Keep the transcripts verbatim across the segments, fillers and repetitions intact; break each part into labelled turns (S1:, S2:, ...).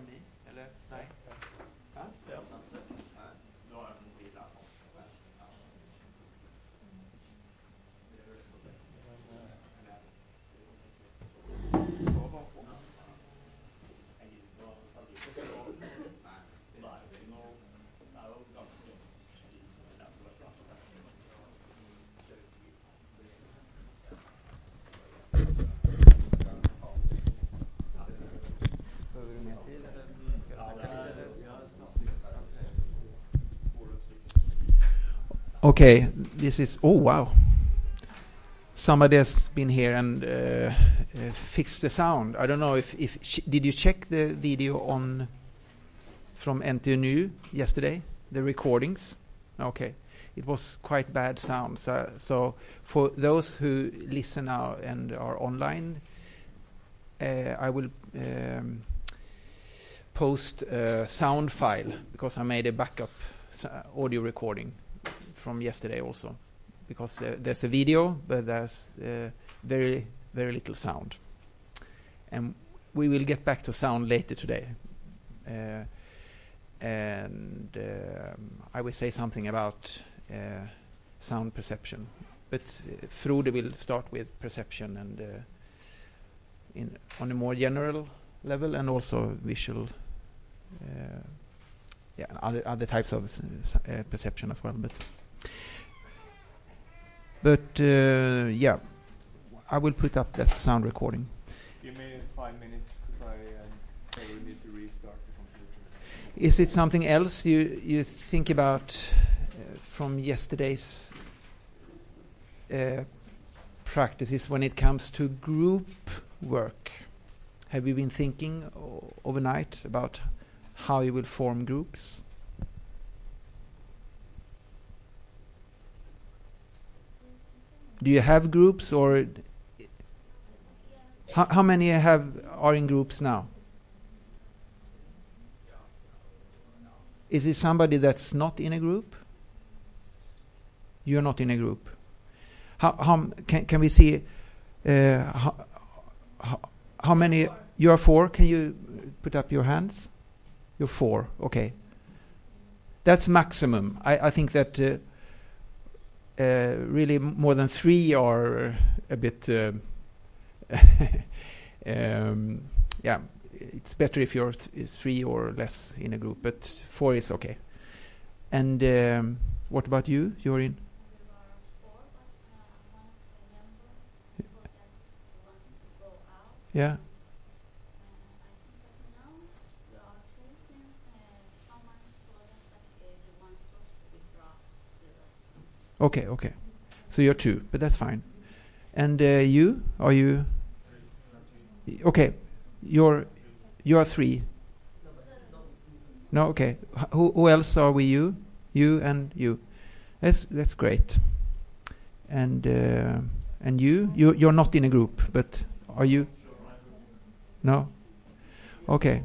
S1: mig? Eller nej? Ja?
S2: Ja.
S1: Behöver du mer tid eller? Ska jag snacka lite eller? Okay, this is, oh wow. Somebody has been here and uh, uh, fixed the sound. I don't know if, if sh- did you check the video on from N T N U yesterday, the recordings? Okay, it was quite bad sound. So, so for those who listen now and are online, uh, I will um, post a sound file because I made a backup s- audio recording from yesterday also, because uh, there's a video but there's uh, very very little sound, and we will get back to sound later today, uh, and um, I will say something about uh, sound perception, but uh, Frode will start with perception and uh, in on a more general level, and also visual uh, yeah other other types of s- uh, perception as well, but But uh, yeah, I will put up that sound recording.
S2: Give me five minutes because I um, probably need to restart the computer.
S1: Is it something else you you think about uh, from yesterday's uh, practices when it comes to group work? Have you been thinking o- overnight about how you will form groups? Do you have groups, or how, how many have are in groups now? Is it somebody that's not in a group? You're not in a group. How how m- can can we see uh, how, how how many? You are four. Can you put up your hands? You're four. Okay. That's maximum. I I think that. Uh, Uh, really m- more than three are uh, a bit uh, um, yeah, it's better if you're th- three or less in a group, but four is okay. And um, what about you? You're in? Yeah. Okay, okay. So you're two, but that's fine. And uh, you? Are you? Y- Okay. You're you are three. No, okay. H- who who else are we? You, you, and you. That's that's great. And uh, and you you you're not in a group, but are you? No. Okay.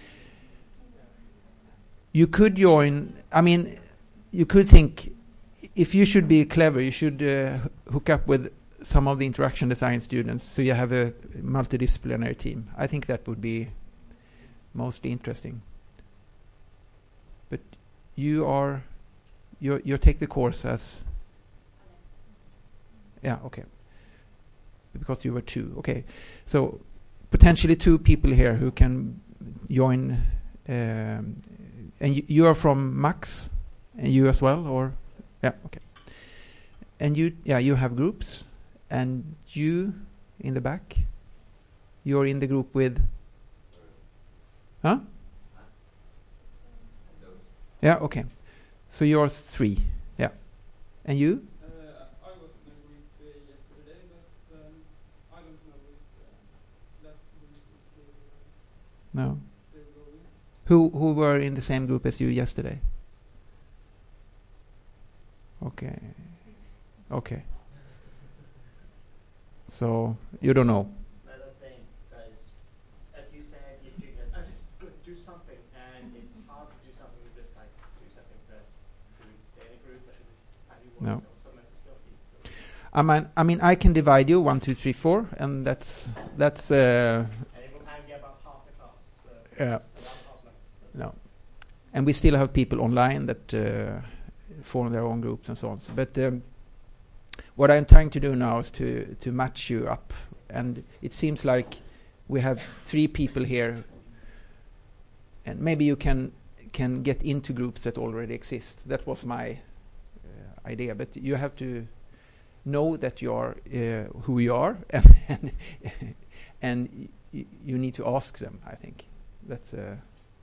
S1: You could join. I mean, you could think if you should be clever, you should uh, hook up with some of the interaction design students, so you have a multidisciplinary team. I think that would be mostly interesting. But you are, you you take the course as, yeah, okay, because you were two, okay. So potentially two people here who can join, um, and you, you are from Max, and you as well, or? Yeah, okay. And you, yeah, you have groups, and you in the back, you're in the group with, huh? Yeah, okay. So you're three, yeah. And you?
S3: Uh, I was in a group uh, yesterday, but um, I don't know if uh, that group is still, uh,
S1: No.
S3: still going.
S1: Who who were in the same group as you yesterday? Okay. Okay. So you don't know.
S4: Another thing, because as you said, you do that, oh, just go do something, and it's hard to do something with just like do something because should we stay in a group, or should we have you
S1: No.
S4: work on some of the difficulties? So
S1: I mean, I mean, I can divide you one, two, three, four, and that's that's. Uh,
S4: and it will hang about half the class. So
S1: uh,
S4: around half
S1: No. And we still have people online that uh, form their own groups and so on. So, but um, what I'm trying to do now is to to match you up, and it seems like we have three people here, and maybe you can can get into groups that already exist. That was my uh, idea, but you have to know that you are uh, who you are, and and, and y you need to ask them. I think that's uh,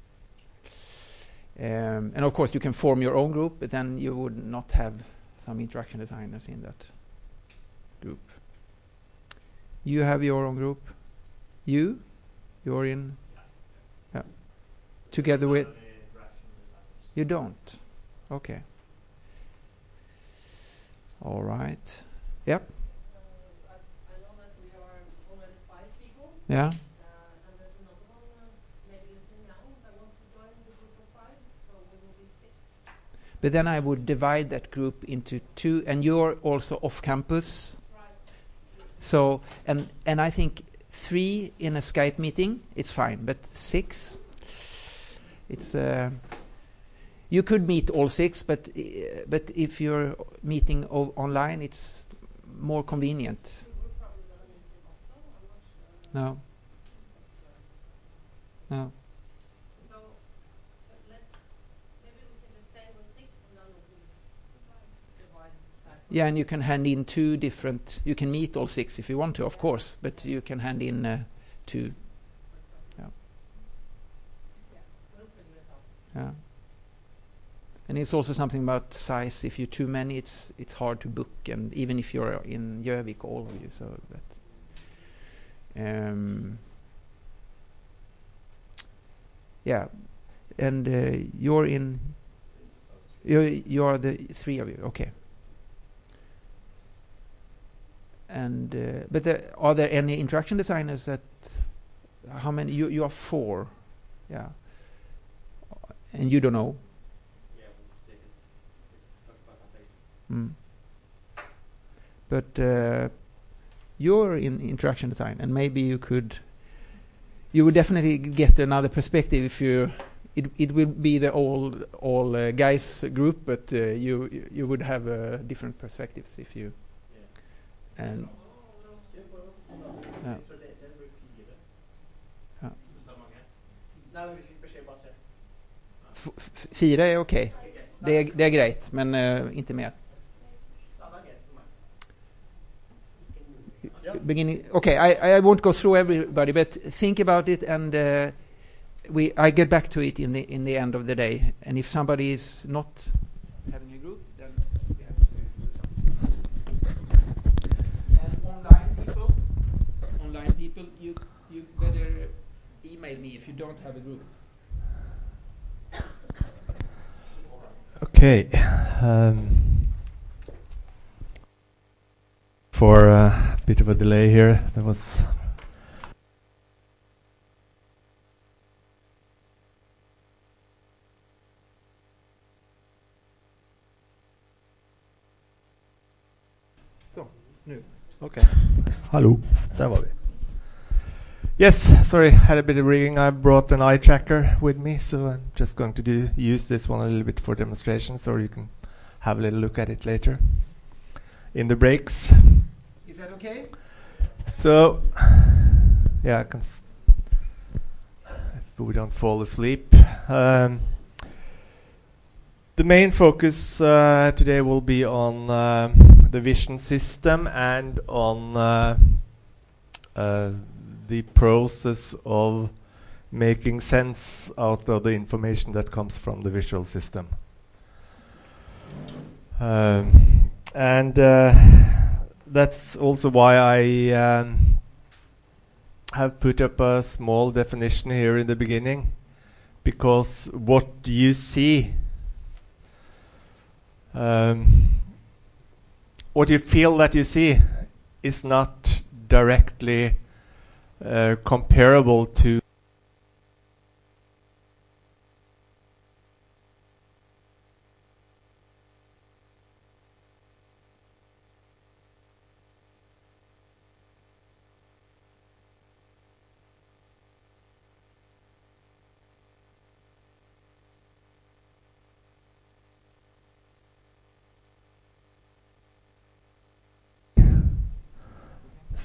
S1: um, and of course you can form your own group, but then you would not have some interaction designers in that group. You have your own group. You, you're in. Yeah. Together with. You don't. Okay. All right. Yep.
S5: Uh, I, I know that we are already five people.
S1: Yeah.
S5: Uh, and there's another one, uh, maybe listening now, that wants to join the group of five, so we will be six.
S1: But then I would divide that group into two, and you're also off campus.
S5: Right.
S1: So, and and I think three in a Skype meeting, it's fine, but six, it's. Uh, you could meet all six, but uh, but if you're meeting o online, it's more convenient.
S5: We're probably going to meet in Oslo, I'm not sure.
S1: No. No.
S5: So, but let's, maybe we can just say we're six and then we'll do six. Divide that.
S1: Yeah, and you can hand in two different. You can meet all six if you want to, of course, but you can hand in uh, two. Yeah.
S5: Yeah, we'll figure it out.
S1: Yeah. And it's also something about size. If you're too many, it's it's hard to book, and even if you're in Gjøvik, all of you. So that. Um, yeah, and uh, you're in. You you are the three of you. Okay. And uh, but there, are there any interaction designers that? How many? You you are four. Yeah. And you don't know. Mm. But uh, you're in interaction design, and maybe you could, you would definitely get another perspective if you. It it will be the all all uh, guys group, but uh, you you would have uh, different perspectives if you. Yeah. And. Ja. Ja. F f fyra är okej. Okay. Det är det är grejt, men uh, inte mer. Beginning. Okay, I, I won't go through everybody, but think about it, and uh, we I get back to it in the in the end of the day. And if somebody is not having a group, then we have to do something. And online people, online people, you you better email me if you don't have a group.
S2: Okay. Um, for a bit of a delay here, there was
S1: Så, nu.
S2: okay. Hello, där var vi. Yes, sorry, had a bit of rigging. I brought an eye tracker with me, so I'm just going to do use this one a little bit for demonstrations, or you can have a little look at it later in the breaks.
S1: Is that okay?
S2: So, yeah, I can s if we don't fall asleep. Um, the main focus uh, today will be on uh, the vision system and on uh, uh, the process of making sense out of the information that comes from the visual system. Um, and uh, that's also why I um, have put up a small definition here in the beginning, because what you see, um, what you feel that you see, is not directly uh, comparable to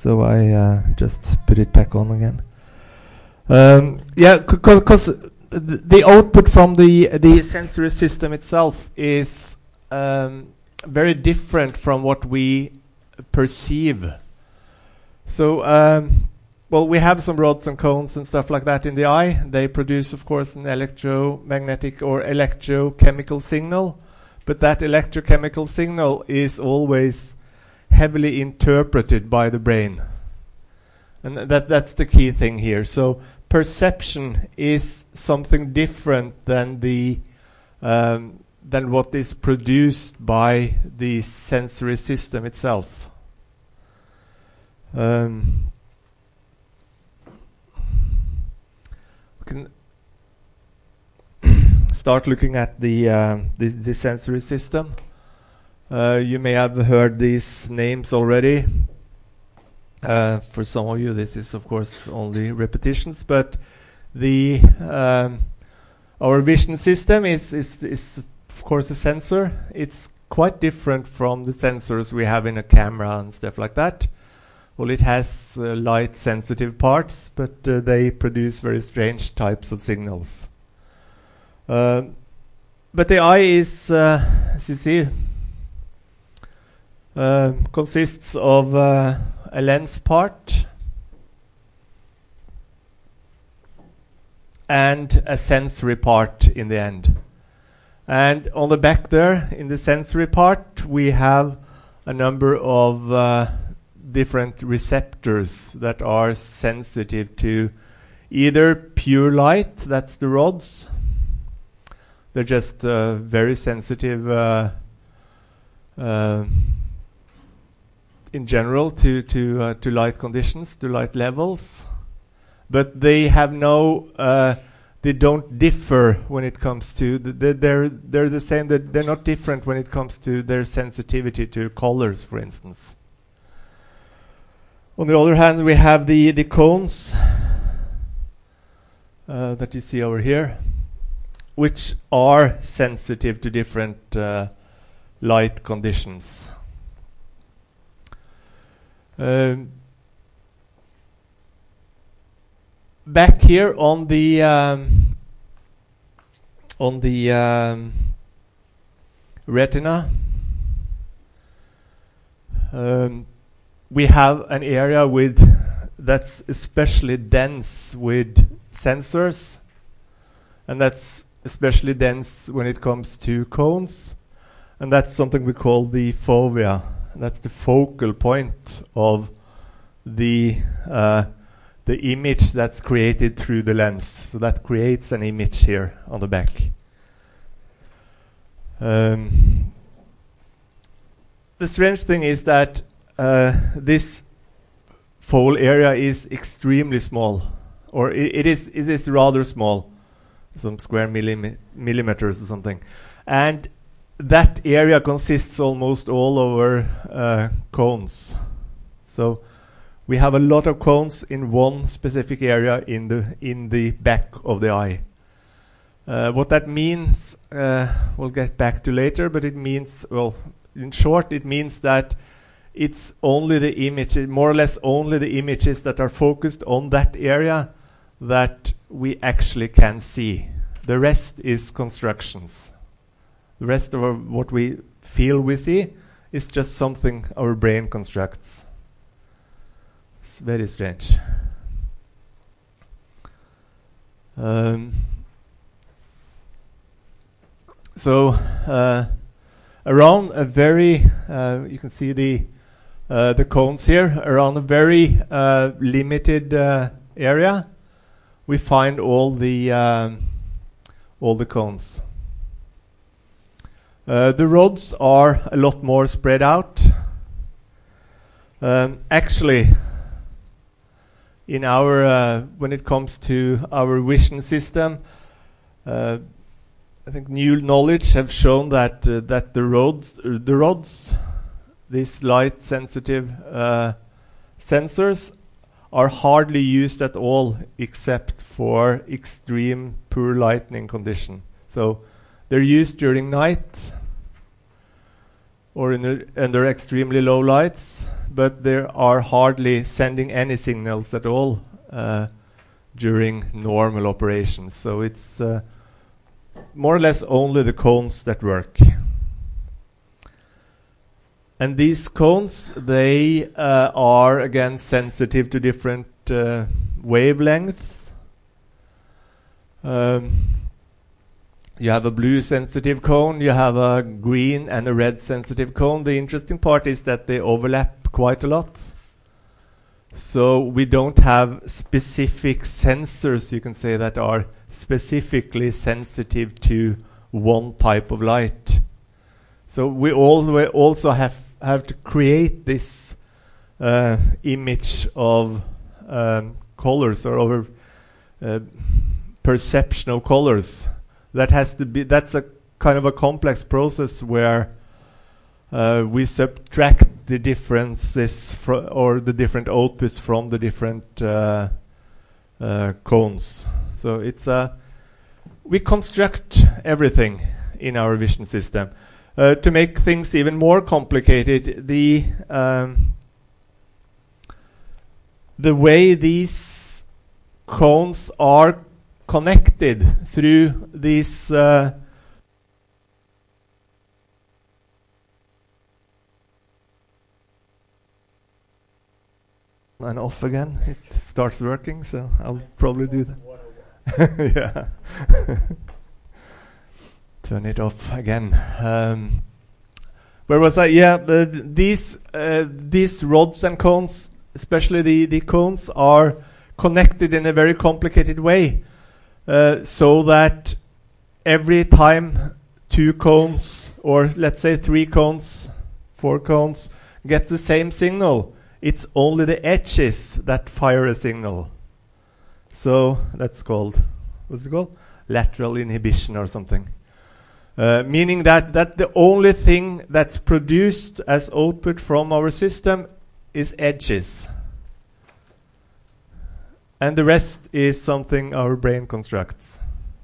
S2: so I uh, just put it back on again. Um, yeah, because th the output from the the sensory system itself is um, very different from what we perceive. So, um, well, we have some rods and cones and stuff like that in the eye. They produce, of course, an electromagnetic or electrochemical signal, but that electrochemical signal is always heavily interpreted by the brain. And that that's the key thing here. So perception is something different than the um, than what is produced by the sensory system itself. Um, we can start looking at the, uh, the the sensory system. Uh, you may have heard these names already. Uh, for some of you, this is of course only repetitions, but the um, our vision system is, is is of course a sensor. It's quite different from the sensors we have in a camera and stuff like that. Well, it has uh, light sensitive parts, but uh, they produce very strange types of signals. Uh, but the eye is, uh, as you see, uh, consists of uh, a lens part and a sensory part in the end. And on the back there, in the sensory part, we have a number of uh, different receptors that are sensitive to either pure light, that's the rods. They're just uh, very sensitive uh, uh, in general to to uh, to light conditions, to light levels, but they have no, uh, they don't differ when it comes to the, the, they're they're the same. They're, they're not different when it comes to their sensitivity to colors, for instance. On the other hand, we have the the cones uh, that you see over here, which are sensitive to different uh, light conditions. Um, back here on the um, on the um, retina, um, we have an area with that's especially dense with sensors, and that's especially dense when it comes to cones, and that's something we call the fovea. That's the focal point of the uh, the image that's created through the lens. So that creates an image here on the back. Um, the strange thing is that uh, this focal area is extremely small, or it, it is it is rather small, some square millime millimeters or something, and that area consists almost all over uh, cones. So we have a lot of cones in one specific area in the in the back of the eye. Uh, what that means, uh, we'll get back to later, but it means, well, in short, it means that it's only the image, more or less only the images that are focused on that area that we actually can see. The rest is constructions. The rest of our, what we feel we see is just something our brain constructs. It's very strange. Um, so uh, around a very, uh, you can see the uh, the cones here, around a very uh, limited uh, area, we find all the um, all the cones. Uh, the rods are a lot more spread out. Um, actually, in our uh, when it comes to our vision system, uh, I think new knowledge have shown that uh, that the rods, uh, the rods, these light-sensitive uh, sensors, are hardly used at all, except for extreme poor lighting condition. So they're used during night or in a, under extremely low lights, but they are hardly sending any signals at all uh, during normal operations. So it's uh, more or less only the cones that work. And these cones, they uh, are again sensitive to different uh, wavelengths. Um, you have a blue sensitive cone, you have a green and a red sensitive cone. The interesting part is that they overlap quite a lot. So we don't have specific sensors, you can say, that are specifically sensitive to one type of light. So we always also have have to create this uh, image of um, colors or over uh, perception of colors. That has to be. That's a kind of a complex process where uh, we subtract the differences fro- or the different outputs from the different uh, uh, cones. So it's a we construct everything in our vision system. Uh, to make things even more complicated, the um, the way these cones are connected through these uh, and off again. It starts working, so I'll probably do that. Yeah. Turn it off again. Um, where was I? Yeah, uh, these uh, these rods and cones, especially the, the cones, are connected in a very complicated way, uh, so that every time two cones, or let's say three cones, four cones, get the same signal, it's only the edges that fire a signal. So that's called, what's it called? Lateral inhibition or something. Uh, meaning that, that the only thing that's produced as output from our system is edges. And the rest is something our brain constructs.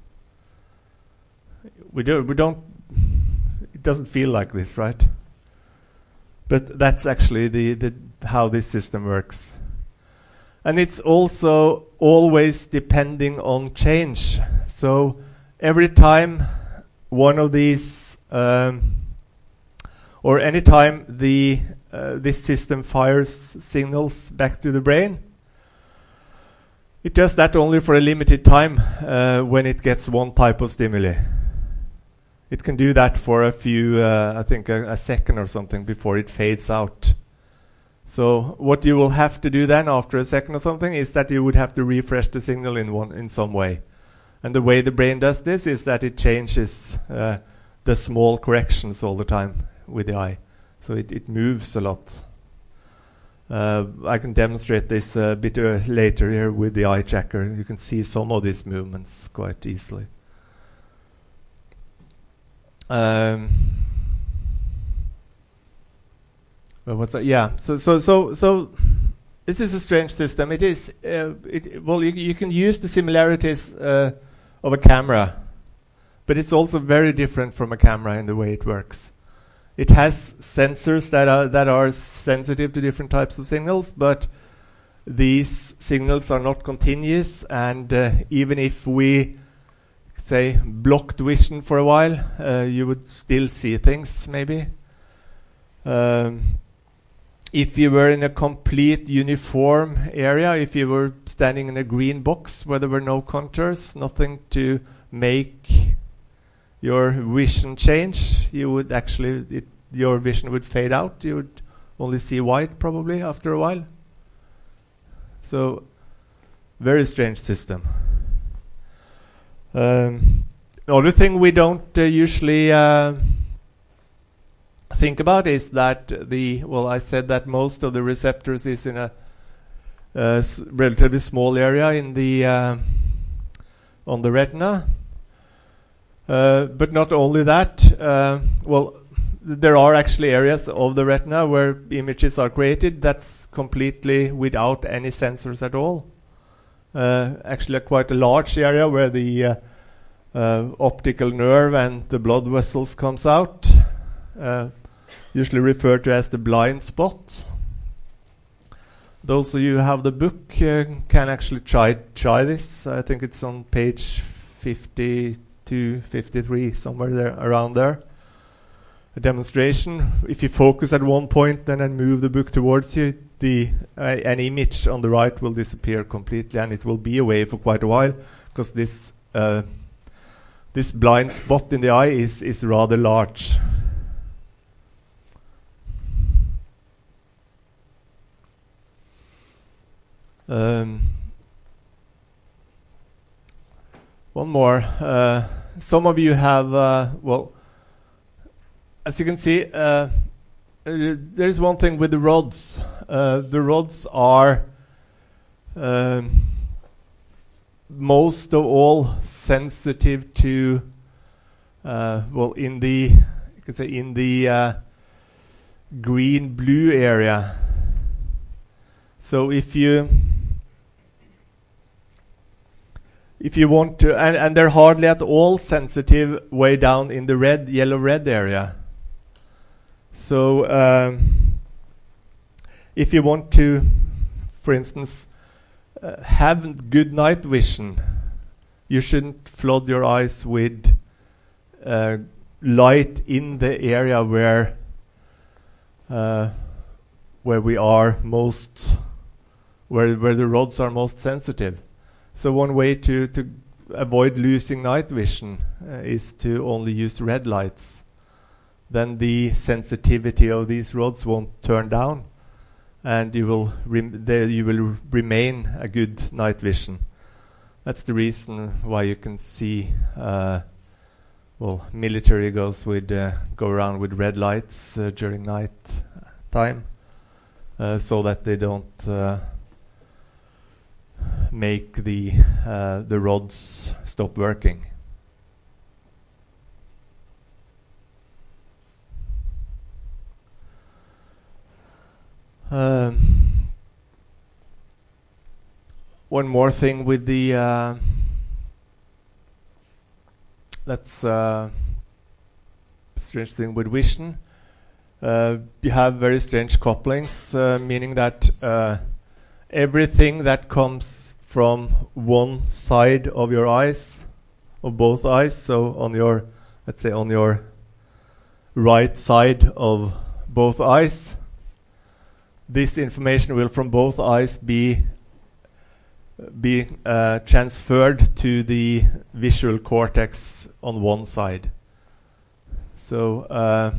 S2: We, do, we don't, it doesn't feel like this, right? But that's actually the, the how this system works. And it's also always depending on change. So every time one of these, um, or any time the uh, this system fires signals back to the brain, it does that only for a limited time uh, when it gets one type of stimuli. It can do that for a few, uh, I think a, a second or something before it fades out. So what you will have to do then after a second or something is that you would have to refresh the signal in one in some way. And the way the brain does this is that it changes uh, the small corrections all the time with the eye. So it, it moves a lot. Uh, I can demonstrate this a bit uh, later here with the eye tracker. You can see some of these movements quite easily. Um, well, what's that? Yeah. So, so, so, so, this is a strange system. It is. Uh, it, well, you, you can use the similarities uh, of a camera, but it's also very different from a camera in the way it works. It has sensors that are that are sensitive to different types of signals, but these signals are not continuous, and uh, even if we say blocked vision for a while, uh, you would still see things maybe. Um, if you were in a complete uniform area, if you were standing in a green box where there were no contours, nothing to make your vision change, you would actually, it, your vision would fade out. You would only see white probably after a while. So, very strange system. Um, another thing we don't uh, usually uh, think about is that the, well, I said that most of the receptors is in a uh, s- relatively small area in the uh, on the retina. Uh, but not only that, uh, well, there are actually areas of the retina where images are created that's completely without any sensors at all. Uh, actually, a quite a large area where the uh, uh, optical nerve and the blood vessels comes out, uh, usually referred to as the blind spot. those of you who have the book uh, can actually try try this. I think it's on page fifty-two, fifty-three, somewhere there, around there. A demonstration. If you focus at one point and then move the book towards you, the uh, an image on the right will disappear completely, and it will be away for quite a while, because this uh, this blind spot in the eye is is rather large. Um, one more. Uh, some of you have, uh, well, as you can see, uh, uh, there is one thing with the rods. Uh, the rods are um, most of all sensitive to, uh, well, in the you could say in the uh, green-blue area. So if you if you want to, and, and they're hardly at all sensitive way down in the red, yellow-red area. So um, if you want to, for instance, uh, have good night vision, you shouldn't flood your eyes with uh, light in the area where uh, where we are most, where where the rods are most sensitive. So one way to, to avoid losing night vision uh, is to only use red lights. Then the sensitivity of these rods won't turn down, and you will rem there you will remain a good night vision. That's the reason why you can see, uh, well, military goes with uh, go around with red lights uh, during night time, uh, so that they don't uh, make the uh, the rods stop working. Um, one more thing with the uh, that's uh, strange thing with vision. Uh, you have very strange couplings, uh, meaning that uh, everything that comes from one side of your eyes, of both eyes, so on your, let's say on your right side of both eyes, this information will from both eyes be be uh, transferred to the visual cortex on one side. So uh,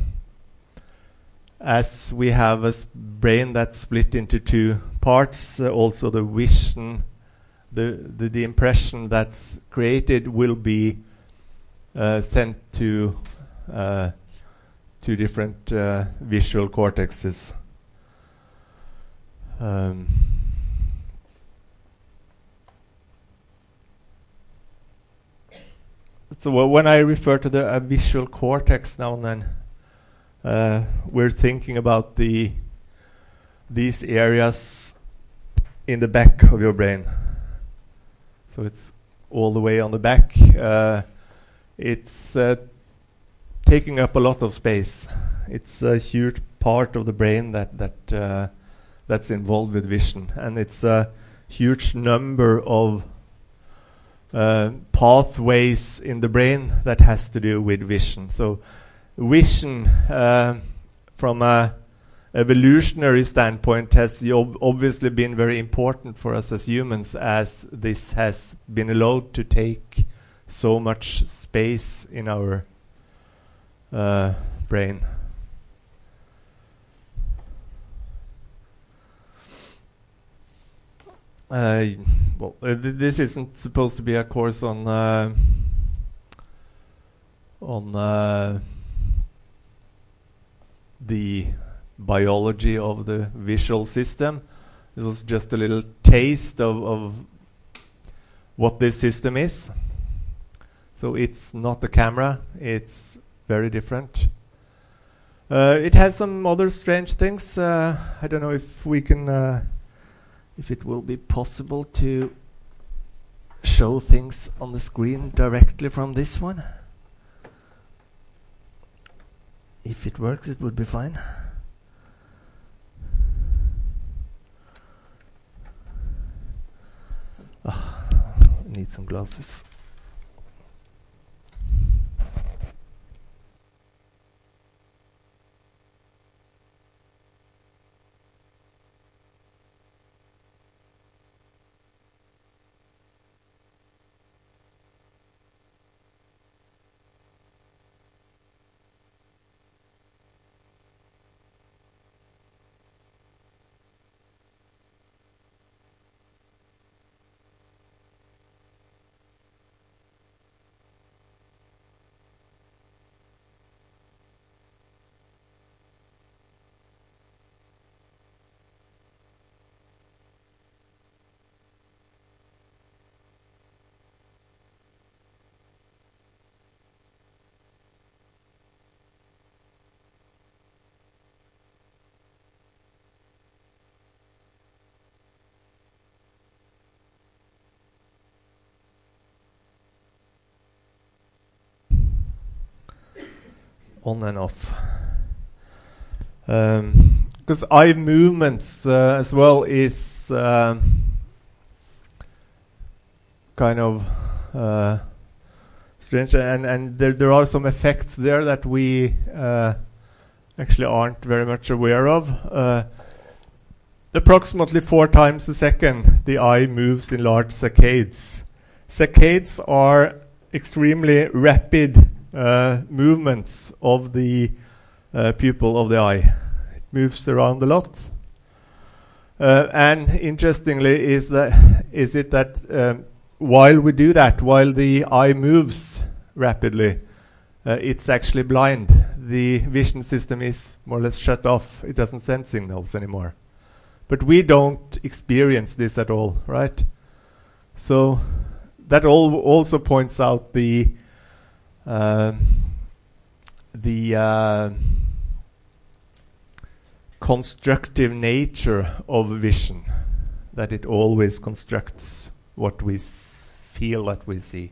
S2: as we have a brain that's split into two parts, uh, also the vision, the, the the impression that's created will be uh, sent to uh, two different uh, visual cortexes. Um, so w when I refer to the uh, visual cortex now and then, uh, we're thinking about the these areas in the back of your brain. So it's all the way on the back. Uh, it's uh, taking up a lot of space. It's a huge part of the brain that that uh, that's involved with vision, and it's a huge number of uh, pathways in the brain that has to do with vision. So vision, uh, from a evolutionary standpoint, has ob obviously been very important for us as humans, as this has been allowed to take so much space in our uh, brain. Uh, well, uh, th this isn't supposed to be a course on uh, on uh, the biology of the visual system. It was just a little taste of, of what this system is. So it's not a camera, it's very different. Uh, it has some other strange things. Uh, I don't know if we can, uh, if it will be possible to show things on the screen directly from this one. If it works, it would be fine. some glasses. On and off. Because um, eye movements uh, as well is uh, kind of uh, strange, and and there there are some effects there that we uh, actually aren't very much aware of. Uh, approximately four times a second, the eye moves in large saccades. Saccades are extremely rapid Uh, movements of the uh, pupil of the eye. It moves around a lot. Uh, and interestingly is that is it that um, while we do that, while the eye moves rapidly, uh, it's actually blind. The vision system is more or less shut off. It doesn't send signals anymore. But we don't experience this at all, right? So that all also points out the Uh, the uh, constructive nature of vision, that it always constructs what we s feel that we see.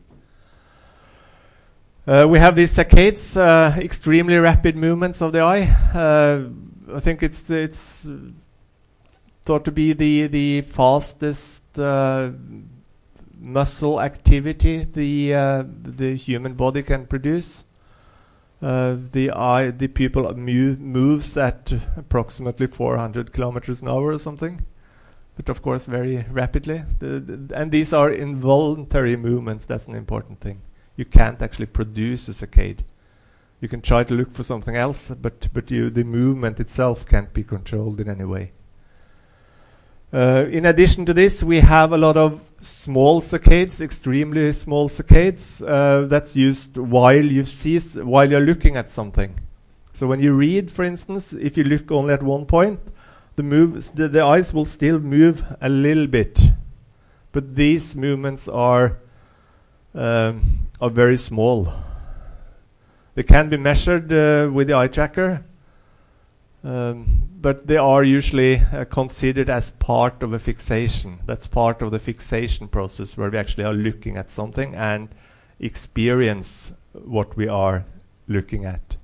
S2: Uh, we have these saccades, uh, extremely rapid movements of the eye. Uh, I think it's it's thought to be the the fastest uh, muscle activity the uh, the human body can produce. Uh, the eye, the pupil move, moves at approximately four hundred kilometers an hour or something, but of course very rapidly. The, the, and these are involuntary movements. That's an important thing. You can't actually produce a saccade. You can try to look for something else, but but you, the movement itself can't be controlled in any way. Uh, in addition to this, we have a lot of small saccades, extremely small saccades, uh, that's used while you see, s while you're looking at something. So when you read, for instance, if you look only at one point, the moves, the, the eyes will still move a little bit, but these movements are um, are very small. They can be measured uh, with the eye tracker. Um, but they are usually uh, considered as part of a fixation. That's part of the fixation process where we actually are looking at something and experience what we are looking at.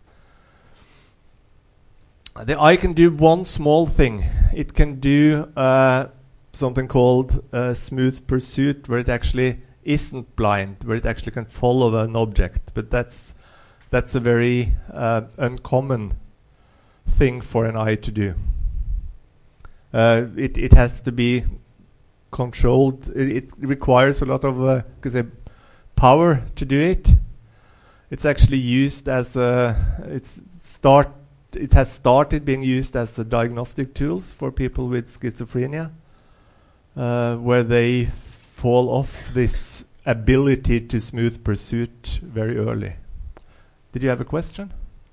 S2: The eye can do one small thing. It can do uh, something called uh, smooth pursuit, where it actually isn't blind, where it actually can follow an object. But that's that's a very uh, uncommon thing for an eye to do. Uh, it it has to be controlled. It, it requires a lot of uh, say, power to do it. It's actually used as a it's start. It has started being used as a diagnostic tools for people with schizophrenia, uh, where they fall off this ability to smooth pursuit very early. Did you have a question?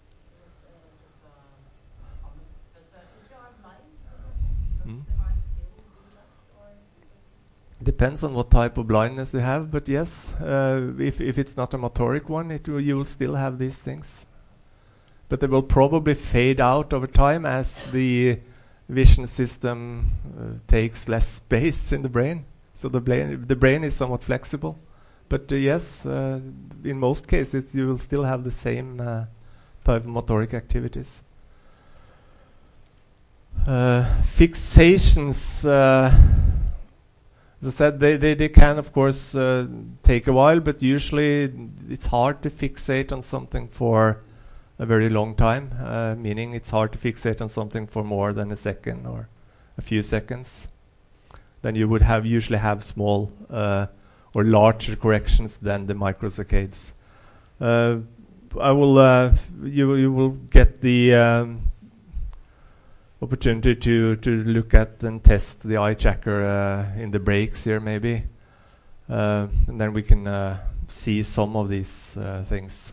S2: Depends on what type of blindness you have, but yes, uh, if if it's not a motoric one, it will, you will still have these things, but they will probably fade out over time as the vision system uh, takes less space in the brain. So the brain the brain is somewhat flexible, but uh, yes, uh, in most cases you will still have the same uh, type of motoric activities. Uh, fixations. Uh, As I said, they, they, they can, of course, uh, take a while, but usually it's hard to fixate on something for a very long time, uh, meaning it's hard to fixate on something for more than a second or a few seconds. Then you would have usually have small uh, or larger corrections than the microsaccades. Uh, I will, uh, you, you will get the um, opportunity to, to look at and test the eye tracker uh, in the breaks here maybe. Uh, and then we can uh, see some of these uh, things.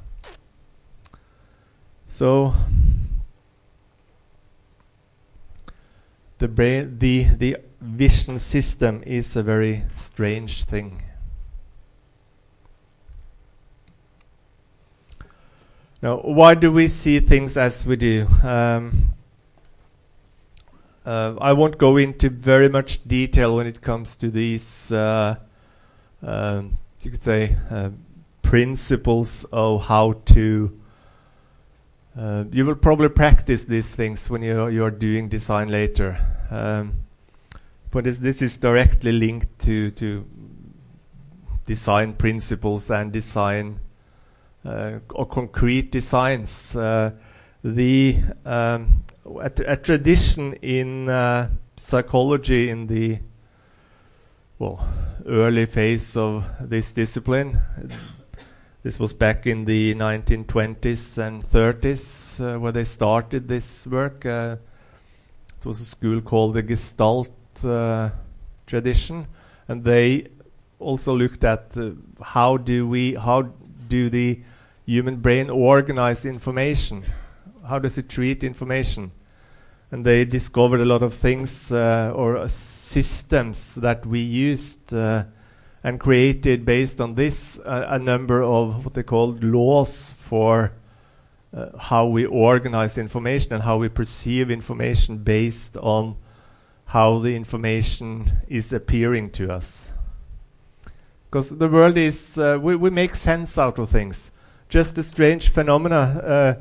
S2: So the brain, the the vision system is a very strange thing. Now, why do we see things as we do? Um, uh, I won't go into very much detail when it comes to these, uh, um, you could say, uh, principles of how to. Uh, you will probably practice these things when you you are doing design later, um, but this, this is directly linked to to design principles and design uh, or concrete designs. Uh, the um, a, a tradition in uh, psychology in the well early phase of this discipline. This was back in the nineteen twenties and thirties uh, where they started this work. Uh, it was a school called the Gestalt uh, tradition, and they also looked at uh, how do we, how do the human brain organize information? How does it treat information? And they discovered a lot of things uh, or uh, systems that we used. Uh, and created, based on this, uh, a number of what they called laws for uh, how we organize information and how we perceive information based on how the information is appearing to us. Because the world is, uh, we, we make sense out of things. Just a strange phenomena uh,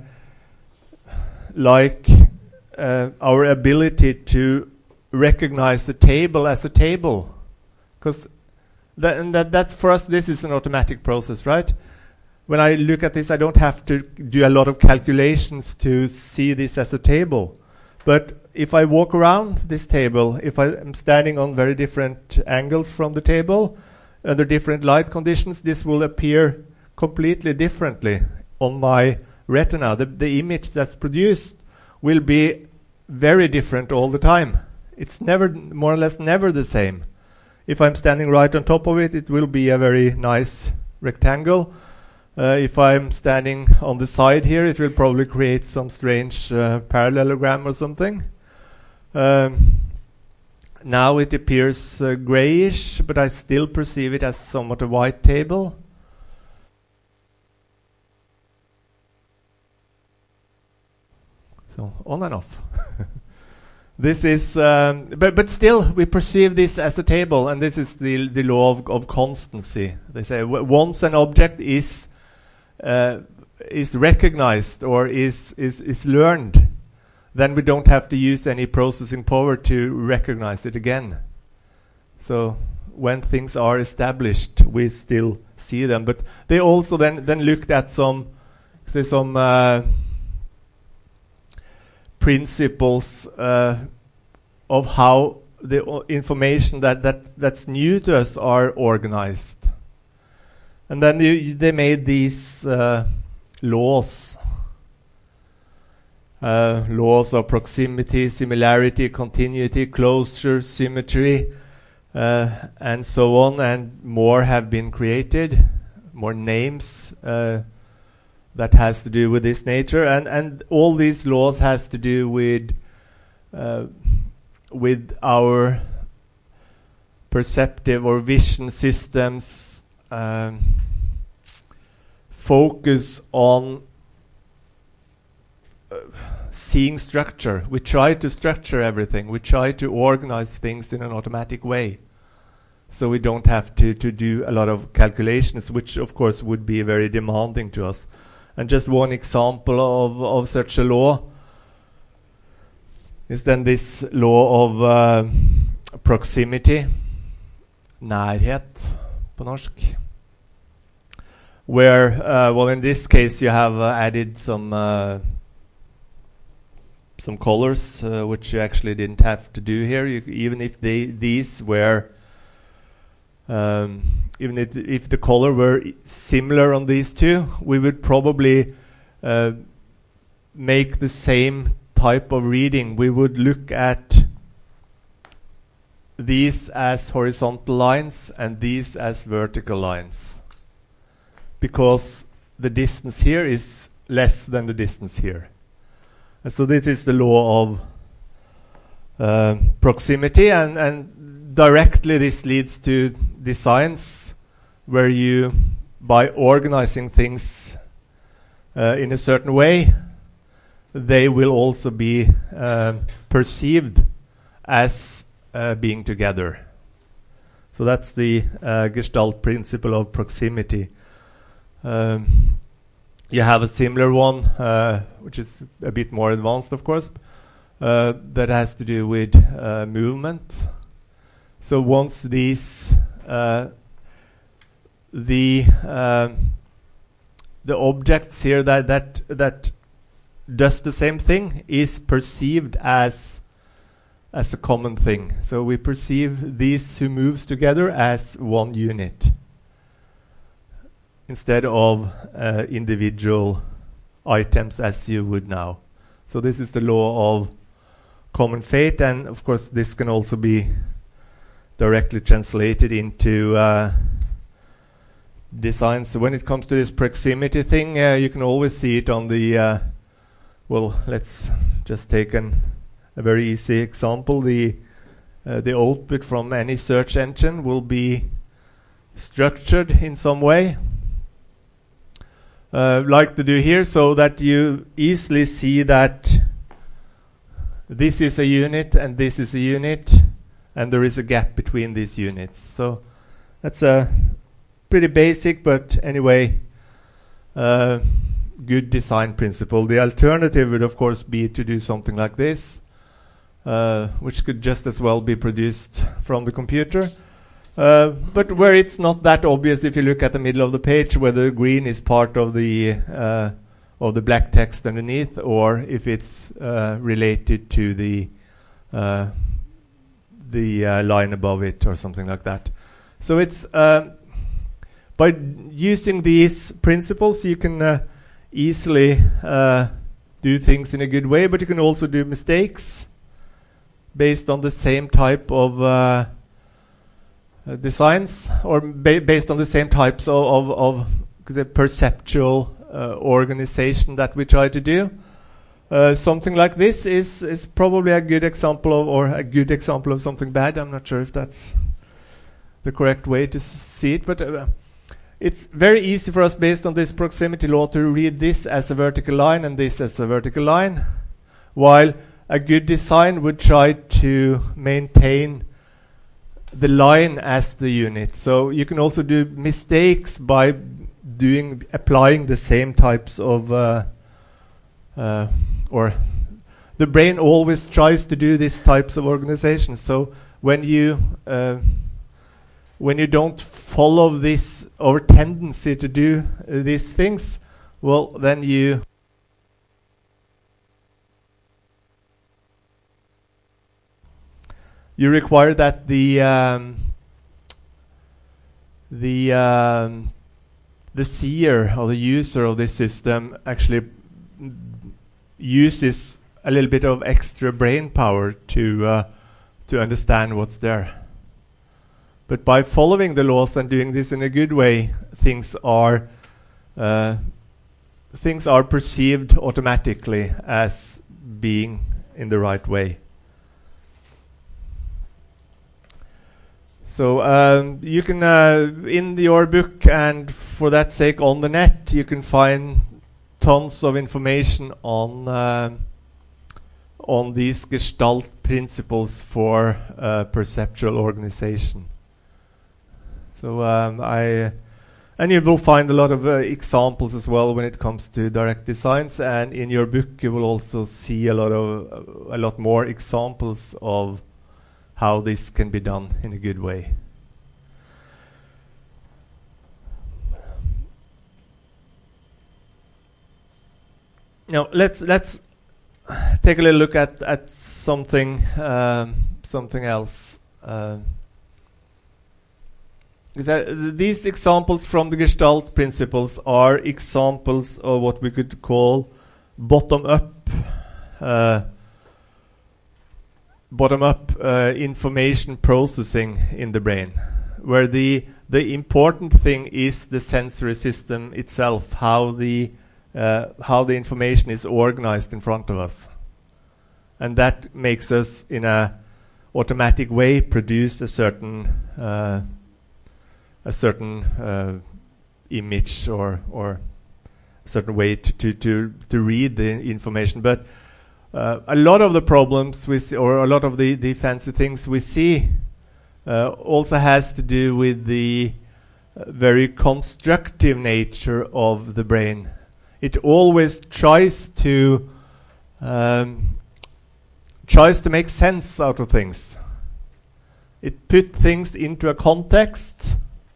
S2: like uh, our ability to recognize the table as a table. Because That, and that, that for us, this is an automatic process, right? When I look at this, I don't have to do a lot of calculations to see this as a table. But if I walk around this table, if I am standing on very different angles from the table, under different light conditions, this will appear completely differently on my retina. The, the image that's produced will be very different all the time. It's never, more or less never the same. If I'm standing right on top of it, it will be a very nice rectangle. Uh, if I'm standing on the side here, it will probably create some strange uh, parallelogram or something. Um, now it appears uh, grayish, but I still perceive it as somewhat a white table. So on and off. This is, um, but but still, we perceive this as a table, and this is the the law of, of constancy. They say w once an object is uh, is recognized or is is is learned, then we don't have to use any processing power to recognize it again. So when things are established, we still see them. But they also then then looked at some say some. Uh, principles uh, of how the o information that, that that's new to us are organized. And then you, you, they made these uh, laws. Uh, laws of proximity, similarity, continuity, closure, symmetry, uh, and so on, and more have been created, more names uh, that has to do with this nature, and and all these laws has to do with uh, with our perceptive or vision systems um, focus on uh, seeing structure. We try to structure everything. We try to organize things in an automatic way, so we don't have to to do a lot of calculations, which of course would be very demanding to us. And just one example of, of such a law is then this law of uh, proximity. nærhet på norsk. Where, uh, well, in this case, you have uh, added some uh, some colors, uh, which you actually didn't have to do here. You, even if they, these were, um, even if, if the color were similar on these two, we would probably uh, make the same type of reading. We would look at these as horizontal lines and these as vertical lines, because the distance here is less than the distance here. And so this is the law of uh, proximity, and, and directly this leads to designs where you, by organizing things uh, in a certain way, they will also be uh, perceived as uh, being together. So that's the uh, Gestalt principle of proximity. Um, you have a similar one, uh, which is a bit more advanced, of course, uh, that has to do with uh, movement. So once these, uh, the uh, the objects here that that that does the same thing is perceived as as a common thing. So we perceive these two moves together as one unit, instead of uh, individual items as you would now. So this is the law of common fate, and of course this can also be directly translated into uh, designs. So when it comes to this proximity thing, uh, you can always see it on the, uh, well, let's just take an, a very easy example. The, uh, the output from any search engine will be structured in some way, Uh, like to do here, so that you easily see that this is a unit and this is a unit, and there is a gap between these units. So that's a pretty basic, but anyway, uh, good design principle. The alternative would of course be to do something like this, uh, which could just as well be produced from the computer. Uh, but where it's not that obvious, if you look at the middle of the page, whether green is part of the uh, of the black text underneath, or if it's uh, related to the uh, the uh, line above it, or something like that. So it's uh, by using these principles, you can uh, easily uh, do things in a good way, but you can also do mistakes based on the same type of Uh, Uh, designs, or ba based on the same types of, of, of the perceptual uh, organization that we try to do. Uh, something like this is is probably a good example of, or a good example of something bad. I'm not sure if that's the correct way to see it, but uh, it's very easy for us, based on this proximity law, to read this as a vertical line and this as a vertical line, while a good design would try to maintain the line as the unit. So you can also do mistakes by doing applying the same types of uh, uh, or the brain always tries to do these types of organizations. So when you uh, when you don't follow this, our tendency to do uh, these things, well, then you You require that the um, the um, the seer or the user of this system actually uses a little bit of extra brain power to uh, to understand what's there. But by following the laws and doing this in a good way, things are uh, things are perceived automatically as being in the right way. So um, you can, uh, in your book, and for that sake on the net, you can find tons of information on uh, on these Gestalt principles for uh, perceptual organization. So um, I, and you will find a lot of uh, examples as well when it comes to direct designs. And in your book, you will also see a lot of uh, a lot more examples of how this can be done in a good way. now let's let's take a little look at at something um, something else. Uh, that these examples from the Gestalt principles are examples of what we could call bottom-up uh, bottom-up uh, information processing in the brain, where the the important thing is the sensory system itself, how the uh, how the information is organized in front of us, and that makes us in a automatic way produce a certain uh, a certain uh, image or or a certain way to to to, to read the information. But uh, a lot of the problems we see, or a lot of the, the fancy things we see, uh, also has to do with the uh, very constructive nature of the brain. It always tries to um, tries to make sense out of things. It puts things into a context.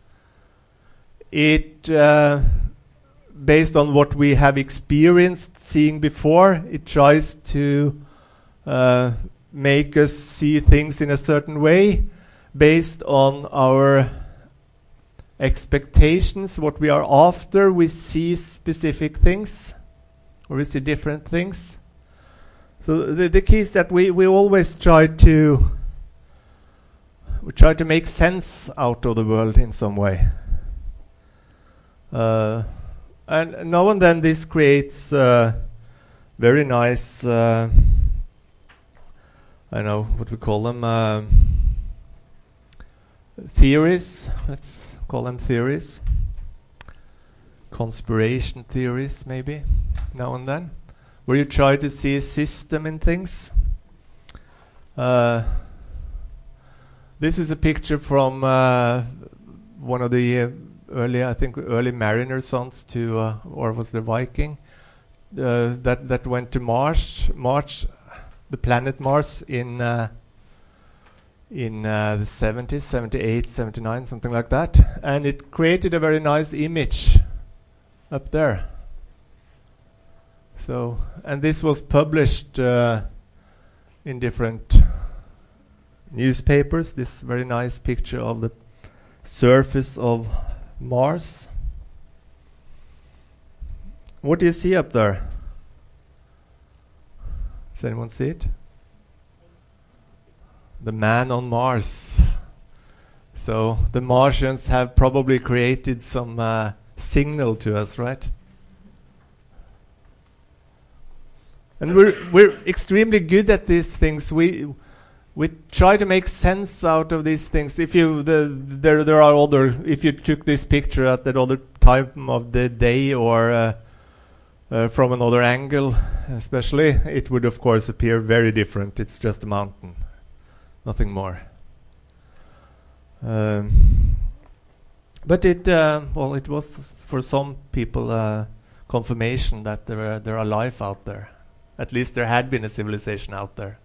S2: It, uh, based on what we have experienced seeing before, it tries to uh, make us see things in a certain way based on our expectations, what we are after. We see specific things, or we see different things. So the, the key is that we, we always try to we try to make sense out of the world in some way. Uh, and now and then this creates uh, very nice, uh, I know what we call them, uh, theories. Let's call them theories. Conspiration theories, maybe, now and then, where you try to see a system in things. Uh, this is a picture from uh, one of the uh, early, I think, early Mariner sons to, uh, or was the Viking, uh, that that went to Mars, Mars, the planet Mars in uh, in uh, the seventies, seventy-eight, seventy-nine, something like that, and it created a very nice image up there. So, and this was published uh, in different newspapers. This very nice picture of the surface of Mars. What do you see up there? Does anyone see it? The man on Mars. So the Martians have probably created some uh, signal to us, right? And we're we're extremely good at these things. We we try to make sense out of these things. If you the there there are other. If you took this picture at that other time of the day or uh, uh, from another angle, especially, it would of course appear very different. It's just a mountain, nothing more. Um, but it uh, well, it was for some people uh, confirmation that there are, there are life out there. At least there had been a civilization out there.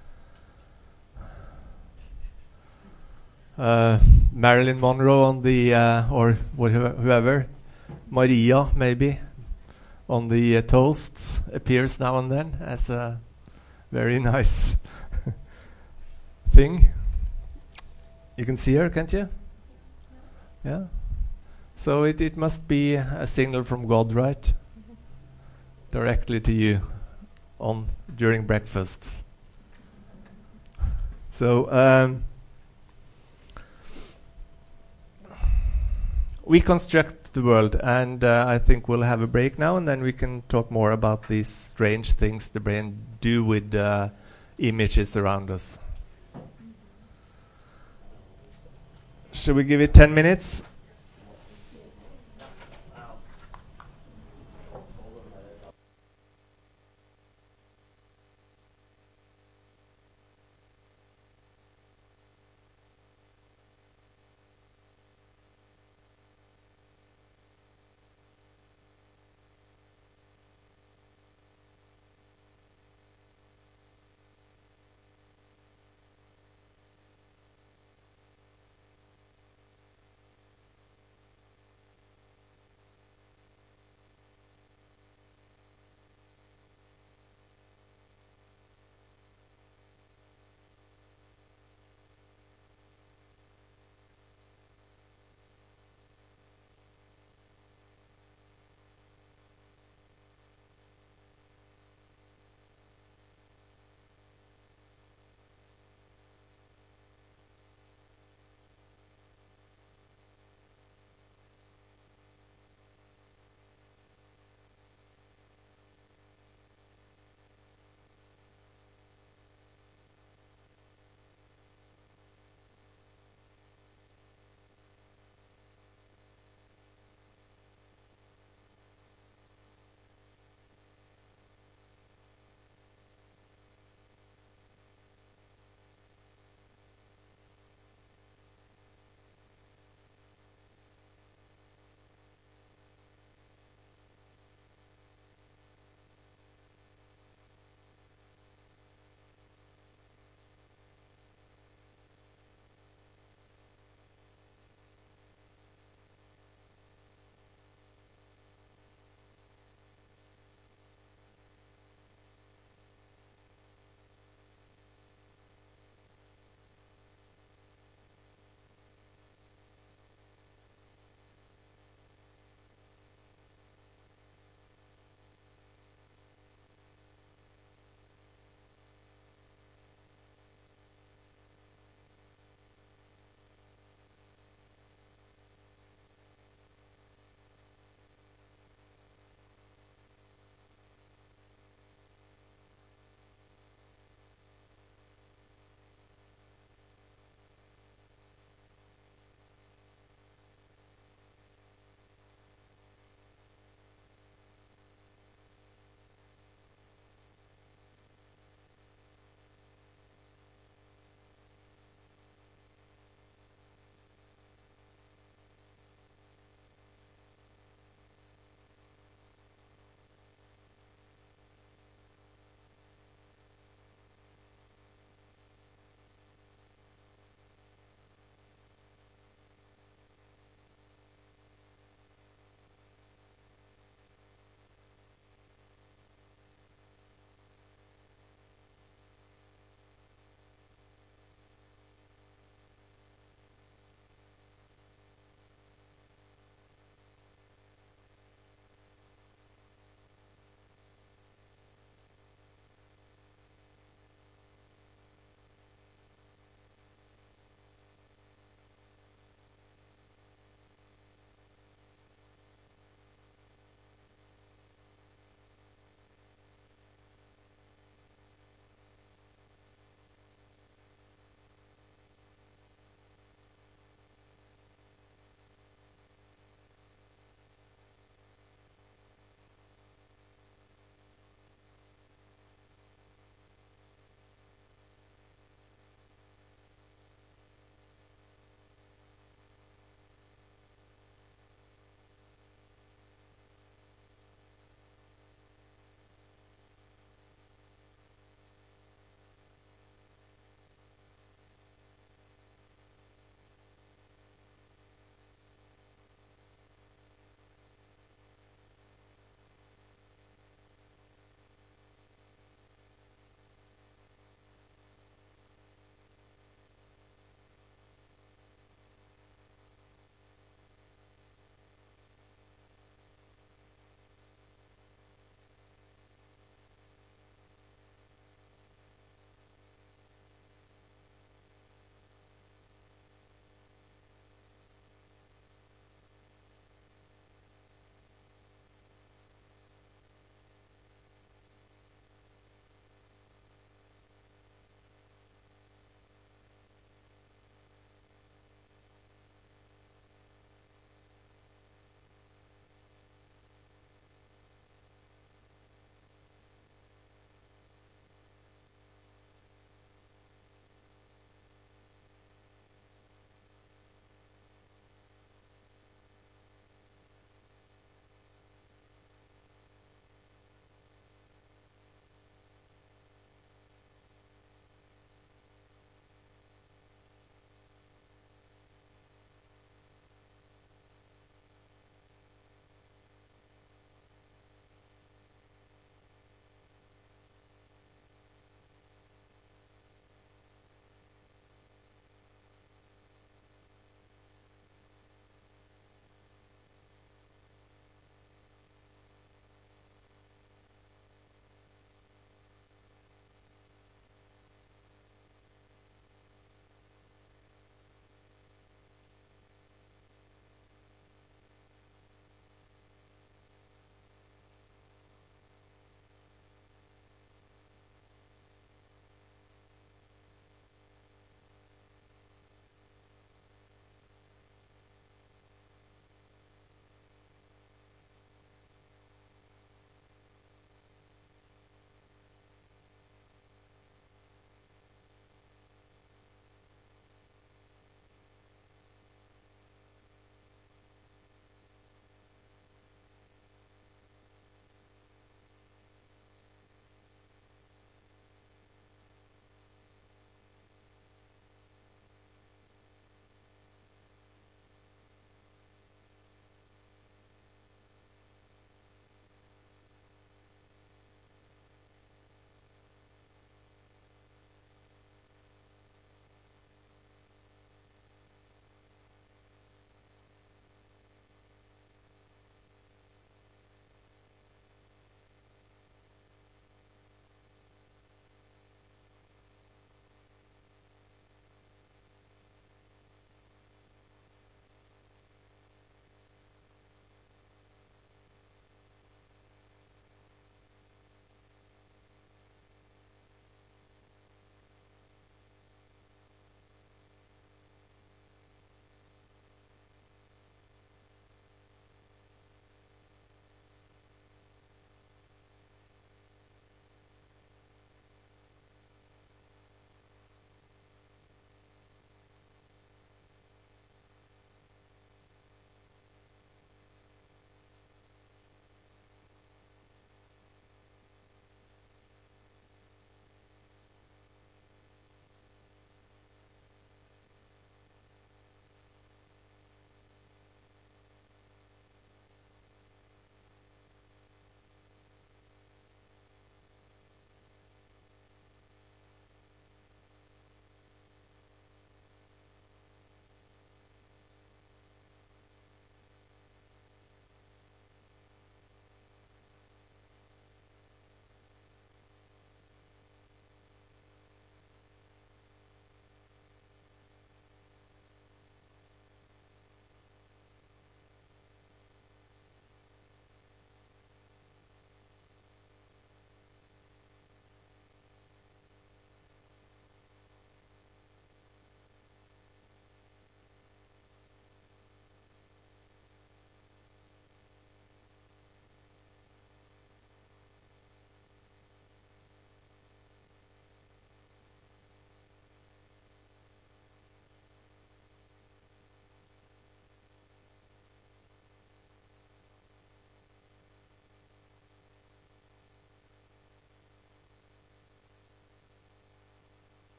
S2: Uh, Marilyn Monroe on the, uh, or whatever, whoever, Maria maybe, on the uh, toasts appears now and then as a very nice thing. You can see her, can't you? Yeah. So it, it must be a signal from God, right? Directly to you on during breakfast. So um, we construct the world, and uh, I think we'll have a break now, and then we can talk more about these strange things the brain do with uh, images around us. Should we give it ten minutes?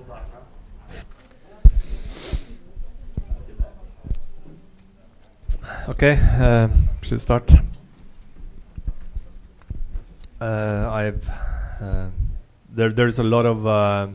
S2: Okay, uh, should we start? Uh, I've uh, there. There's a lot of. Uh,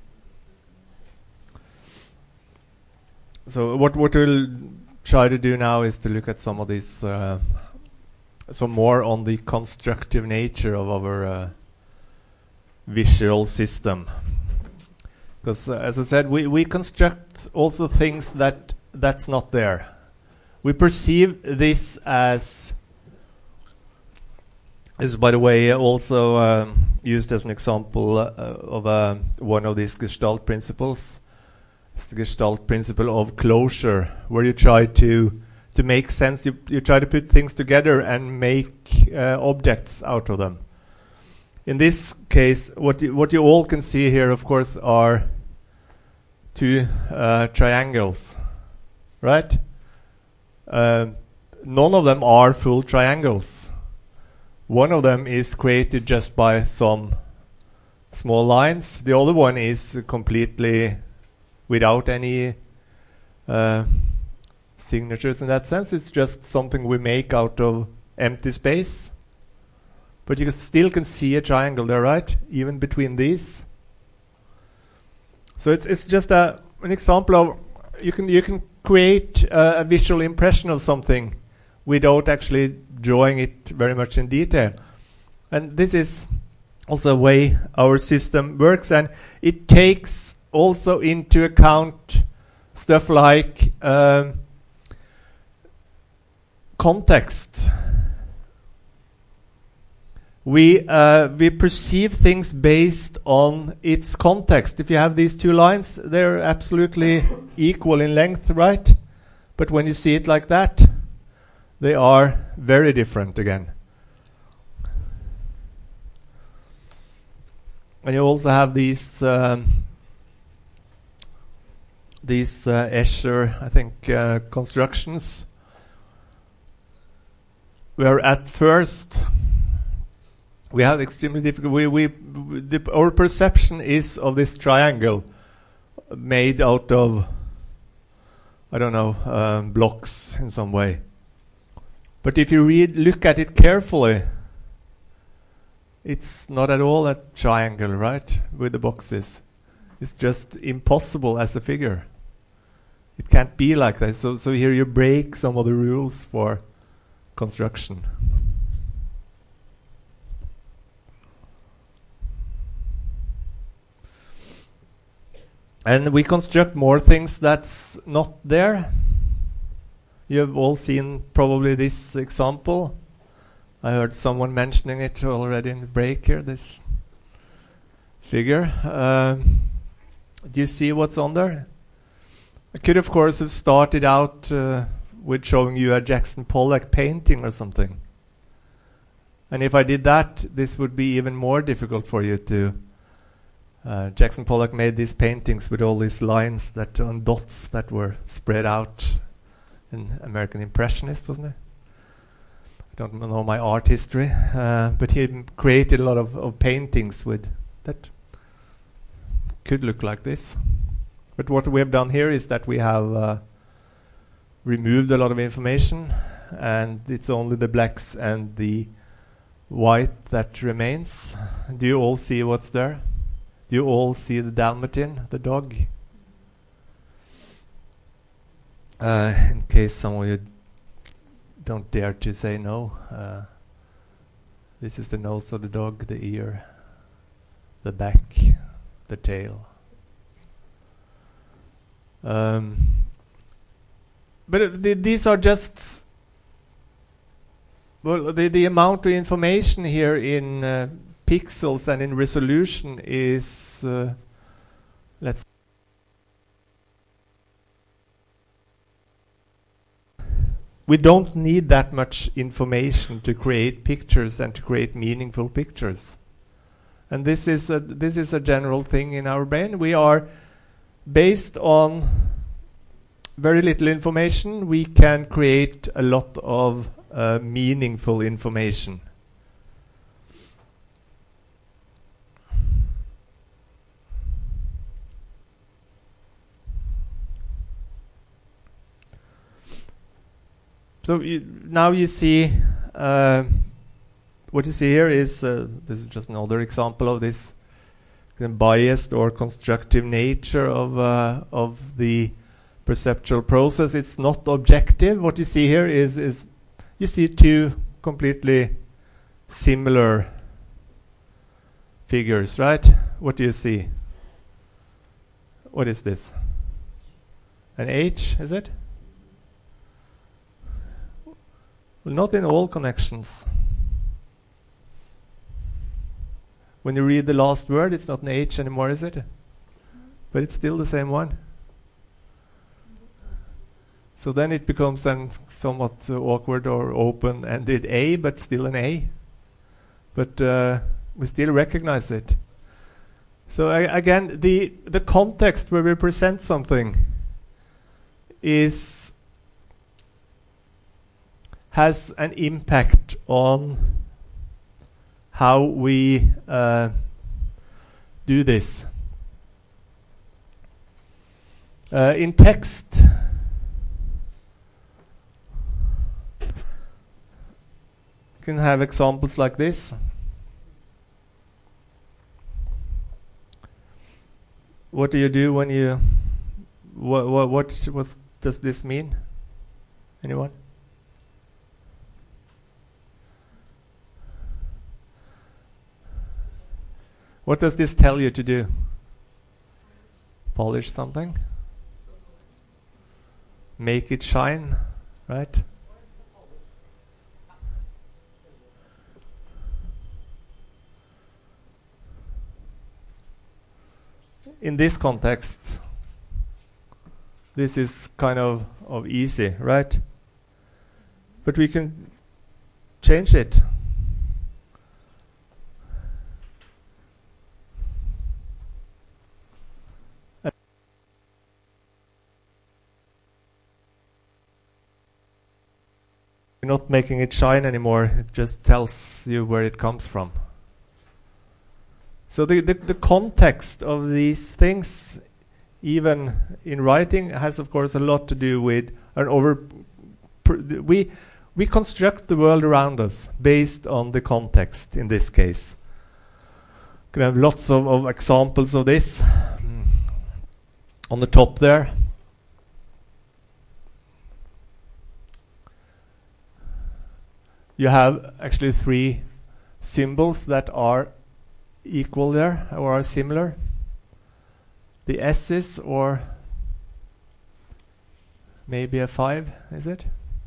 S2: so what what we'll try to do now is to look at some of these, uh, some more on the constructive nature of our uh, visual system. Because uh, as I said, we we construct also things that that's not there. We perceive this as, is by the way also um, used as an example uh, of uh, one of these Gestalt principles. It's the Gestalt principle of closure, where you try to to make sense. You you try to put things together and make uh, objects out of them. In this case, what you, what you all can see here, of course, are two uh, triangles, right? Uh, none of them are full triangles. One of them is created just by some small lines. The other one is completely without any uh, signatures in that sense. It's just something we make out of empty space. But you can still can see a triangle there, right? Even between these. So it's it's just a an example of you can you can create uh, a visual impression of something without actually drawing it very much in detail. And this is also a way our system works, and it takes also into account stuff like um, context. We uh, we perceive things based on its context. If you have these two lines, they're absolutely equal in length, right? But when you see it like that, they are very different again. And you also have these um, these uh, Escher, I think, uh, constructions, where at first we have extremely difficult. We we the, our perception is of this triangle made out of, I don't know, um, blocks in some way. But if you read, look at it carefully, it's not at all a triangle, right? With the boxes, it's just impossible as a figure. It can't be like that. So so here you break some of the rules for construction. And we construct more things that's not there. You have all seen probably this example. I heard someone mentioning it already in the break here, this figure. Um, do you see what's on there? I could, of course, have started out uh, with showing you a Jackson Pollock painting or something. And if I did that, this would be even more difficult for you to... Uh, Jackson Pollock made these paintings with all these lines that on dots that were spread out. An American Impressionist, wasn't it? I don't know my art history, uh, but he m- created a lot of, of paintings with that could look like this. But what we have done here is that we have uh, removed a lot of information, and it's only the blacks and the white that remains. Do you all see what's there? Do you all see the Dalmatian, the dog? Uh, in case some of you don't dare to say no, uh, this is the nose of the dog, the ear, the back, the tail. Um, but uh, th- these are just, well, the, the amount of information here in uh, pixels and in resolution is, uh, let's we don't need that much information to create pictures and to create meaningful pictures. And this is a this is a general thing in our brain. We are based on very little information. We can create a lot of uh, meaningful information. So you, now you see, uh, what you see here is, uh, this is just another example of this kind of biased or constructive nature of, uh, of the perceptual process. It's not objective. What you see here is, is you see two completely similar figures, right? What do you see? What is this? An H, is it? Well, not in all connections. When you read the last word, it's not an H anymore, is it? But it's still the same one. So then it becomes then somewhat uh, awkward or open-ended A, but still an A. But uh, we still recognize it. So I, again, the the context where we present something is has an impact on how we uh, do this. Uh, in text, you can have examples like this. What do you do when you? What what what what does this mean? Anyone? What does this tell you to do? Polish something? Make it shine, right? In this context, this is kind of, of easy, right? But we can change it. You're not making it shine anymore, it just tells you where it comes from. So the, the, the context of these things, even in writing, has of course a lot to do with an over. Pr we we construct the world around us based on the context. In this case, you can have lots of, of examples of this. Mm. On the top there, you have actually three symbols that are equal there or are similar. The S's, or maybe a five, is it?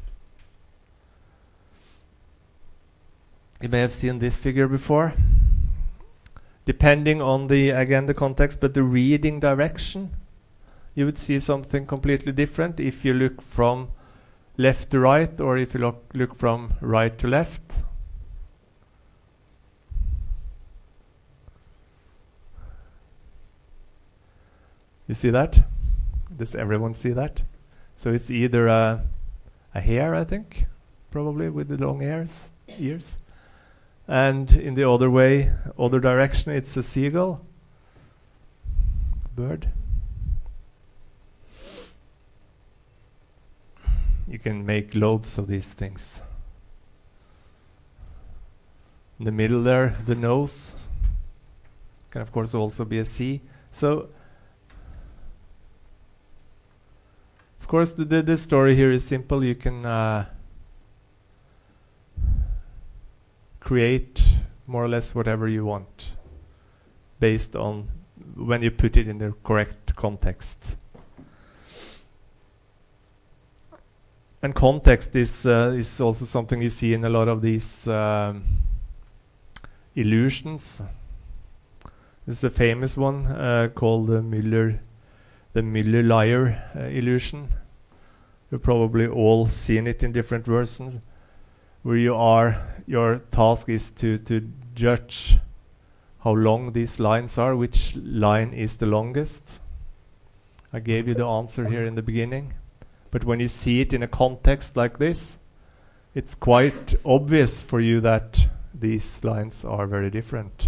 S2: You may have seen this figure before. Depending on the, again, the context, but the reading direction, you would see something completely different if you look from left to right, or if you look, look from right to left. You see that? Does everyone see that? So it's either a, a hare, I think, probably with the long ears, ears. And in the other way, other direction, it's a seagull, bird. You can make loads of these things. In the middle there, the nose can of course also be a sea. So of course the, the, the story here is simple. You can uh, create more or less whatever you want based on when you put it in the correct context. And context is uh, is also something you see in a lot of these um, illusions. This is a famous one uh, called the Müller, the Müller-Lyer uh, illusion. You've probably all seen it in different versions, where you are, your task is to to judge how long these lines are, which line is the longest. I gave you the answer here in the beginning. But when you see it in a context like this, it's quite obvious for you that these lines are very different.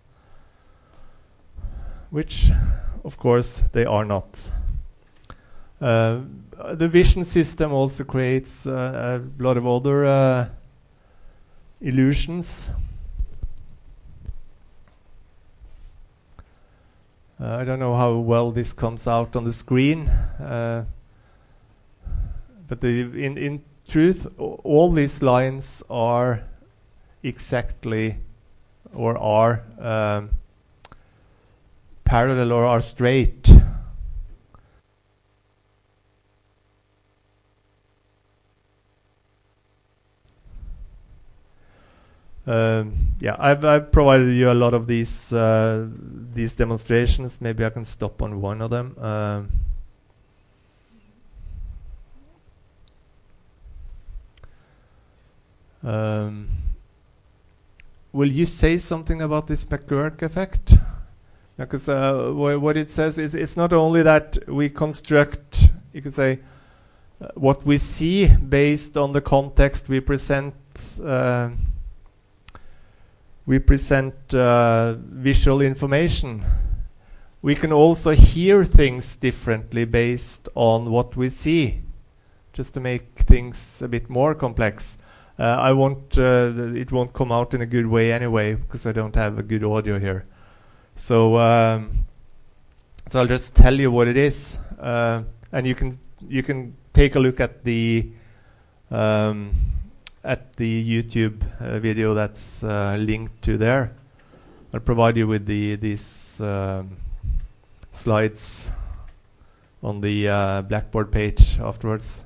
S2: Which, of course, they are not. Uh, the vision system also creates uh, a lot of other uh, illusions. Uh, I don't know how well this comes out on the screen, uh, but the, in in truth, all these lines are exactly or are um, parallel or are straight. Um, yeah, I've, I've provided you a lot of these uh, these demonstrations. Maybe I can stop on one of them. Um, um, will you say something about this McGurk effect? Because uh, wh what it says is it's not only that we construct, you could say, uh, what we see based on the context we present. Uh, We present uh, visual information. We can also hear things differently based on what we see, just to make things a bit more complex. Uh, I won't. Uh, it won't come out in a good way anyway because I don't have a good audio here. So, um, so I'll just tell you what it is, uh, and you can you can take a look at the. Um, at the YouTube uh, video that's uh, linked to there. I'll provide you with the these um, slides on the uh, Blackboard page afterwards.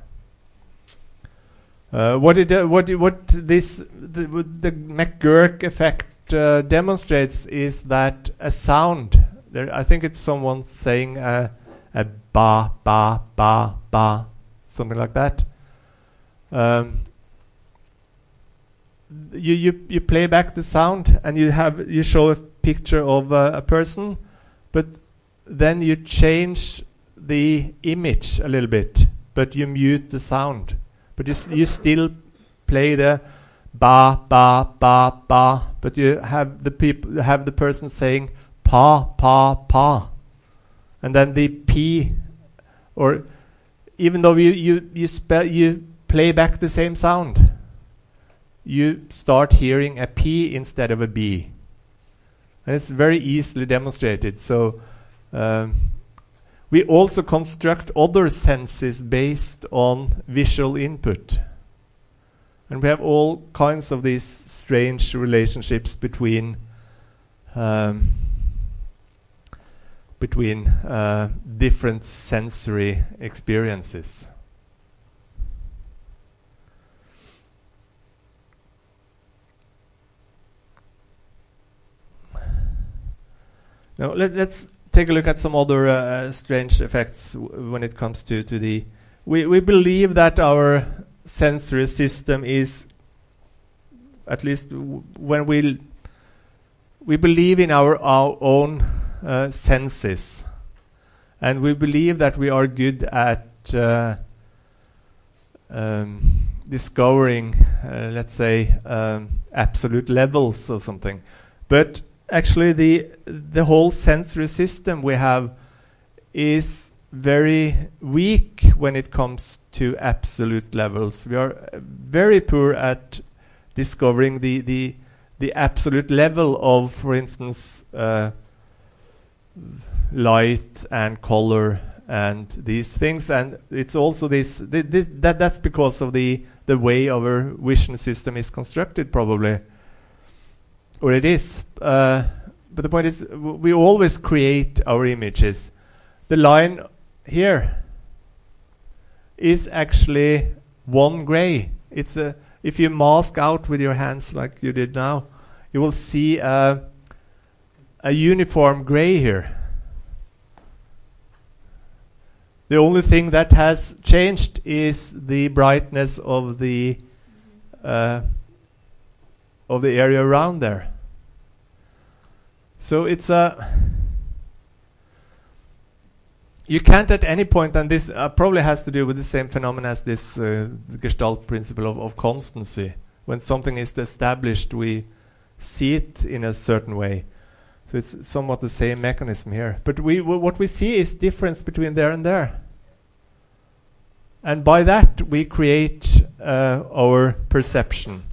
S2: Uh, what it uh, what it, what this the, the McGurk effect uh, demonstrates is that a sound. There, I think it's someone saying uh, a ba ba ba ba, something like that. Um, You, you you play back the sound and you have you show a picture of uh, a person, but then you change the image a little bit, but you mute the sound, but you s you still play the ba ba ba ba, but you have the people have the person saying pa pa pa, and then the p, or even though you you you spell you play back the same sound, you start hearing a P instead of a B. And it's very easily demonstrated. So um, we also construct other senses based on visual input. And we have all kinds of these strange relationships between um, between uh, different sensory experiences. Now let, let's take a look at some other uh, strange effects w when it comes to, to the... We, we believe that our sensory system is, at least w when we... We believe in our, our own uh, senses. And we believe that we are good at uh, um, discovering, uh, let's say, um, absolute levels or something. But actually the the whole sensory system we have is very weak when it comes to absolute levels. We are uh, very poor at discovering the the the absolute level of, for instance, uh, light and color and these things. And it's also this, th this that that's because of the the way our vision system is constructed, probably. Or it is. Uh, but the point is, w we always create our images. The line here is actually one gray. It's a, if you mask out with your hands like you did now, you will see a, a uniform gray here. The only thing that has changed is the brightness of the uh, of the area around there. So it's a, you can't at any point, and this uh, probably has to do with the same phenomenon as this uh, Gestalt principle of, of constancy. When something is established, we see it in a certain way. So it's somewhat the same mechanism here. But we w what we see is difference between there and there. And by that, we create uh, our perception.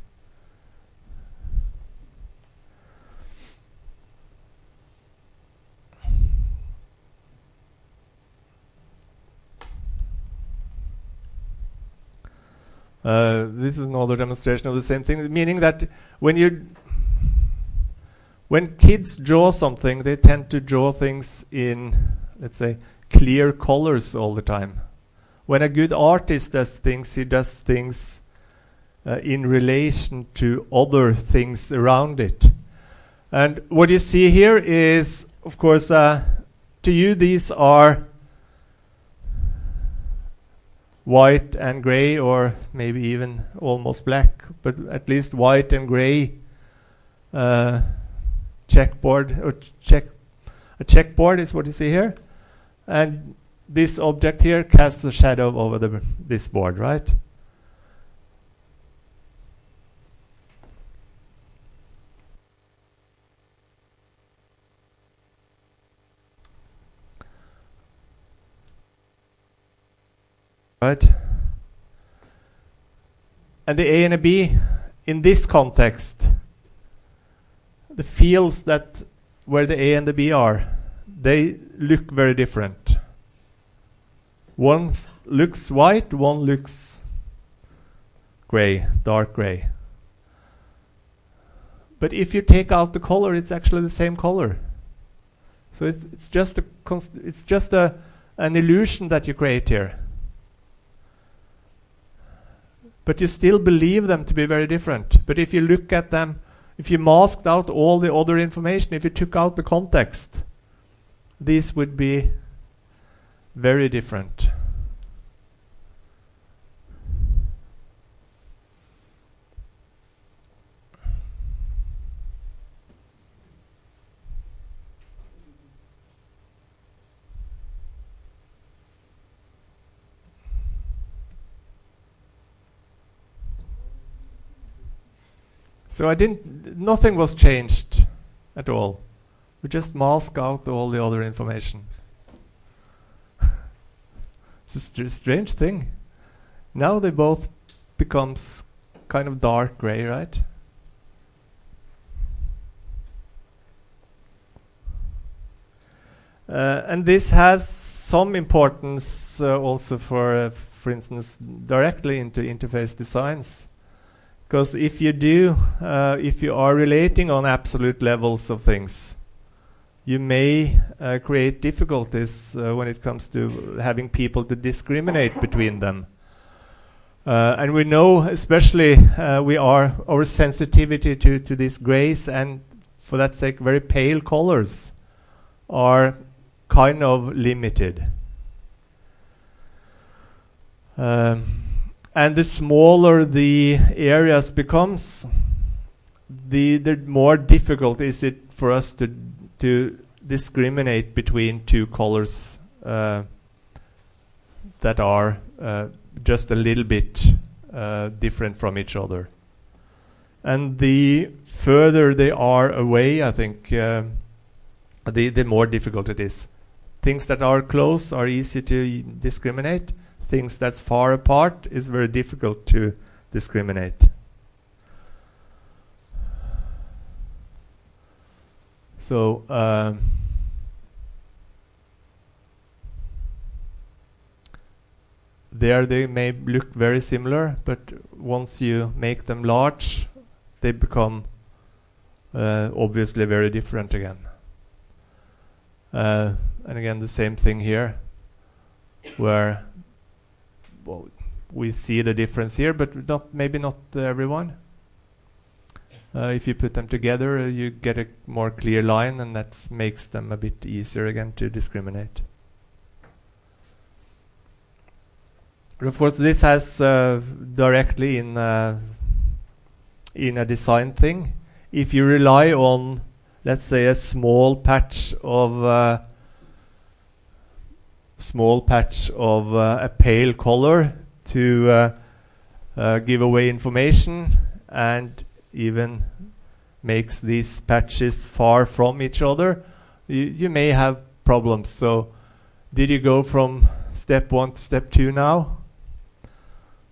S2: Uh, this is another demonstration of the same thing, meaning that when you when kids draw something, they tend to draw things in, let's say, clear colors all the time. When a good artist does things, he does things uh, in relation to other things around it. And what you see here is, of course, uh, to you these are white and gray, or maybe even almost black, but at least white and gray uh, checkboard, or check a checkboard is what you see here. And this object here casts a shadow over the, this board, right? Right? And the A and the B, in this context, the fields that where the A and the B are, they look very different. One s- looks white, one looks gray, dark gray. But if you take out the color, it's actually the same color. So it's, it's just a const- it's just a an illusion that you create here. But you still believe them to be very different. But if you look at them, if you masked out all the other information, if you took out the context, these would be very different. So I didn't, nothing was changed at all. We just mask out all the other information. It's a str- strange thing. Now they both becomes kind of dark gray, right? Uh, and this has some importance uh, also for, uh, for instance, directly into interface designs. Because if you do, uh, if you are relating on absolute levels of things, you may uh, create difficulties uh, when it comes to having people to discriminate between them. Uh, and we know, especially, uh, we are our sensitivity to, to these grays and, for that sake, very pale colors are kind of limited. Um, And the smaller the areas becomes, the the more difficult is it for us to to discriminate between two colors uh, that are uh, just a little bit uh, different from each other. And the further they are away, I think, uh, the the more difficult it is. Things that are close are easy to discriminate. Things that's far apart is very difficult to discriminate. So um, there they may look very similar, but once you make them large, they become uh, obviously very different again. Uh, and again, the same thing here, where well, we see the difference here, but not maybe not uh, everyone. Uh, if you put them together, uh, you get a more clear line, and that makes them a bit easier again to discriminate. But of course, this has uh, directly in uh, in a design thing. If you rely on, let's say, a small patch of uh, small patch of uh, a pale color to uh, uh, give away information, and even makes these patches far from each other, you, you may have problems. So did you go from step one to step two now?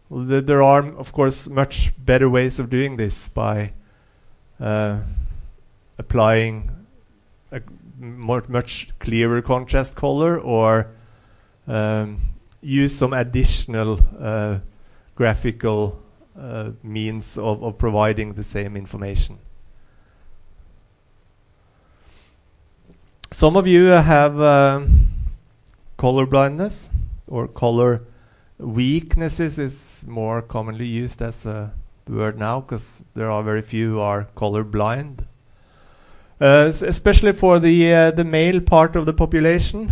S2: Well, th- there are, of course, much better ways of doing this by uh, applying a more, much clearer contrast color, or um, use some additional uh, graphical uh, means of, of providing the same information. Some of you have um, color blindness, or color weaknesses is more commonly used as a word now, because there are very few who are color blind. Uh, s- especially for the uh, the male part of the population,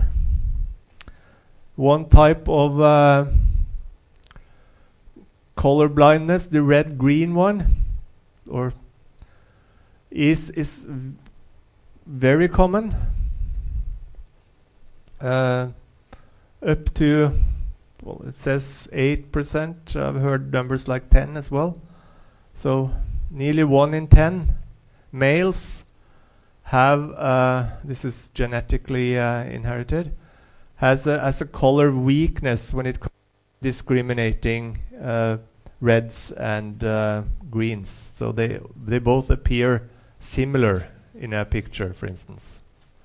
S2: one type of uh, color blindness, the red-green one, or is is v- very common. Uh, up to, well, it says eight percent. I've heard numbers like ten as well. So nearly one in ten males have, uh, this is genetically uh, inherited, has a, has a color weakness when it comes to discriminating uh, reds and uh, greens. So they they both appear similar in a picture, for instance.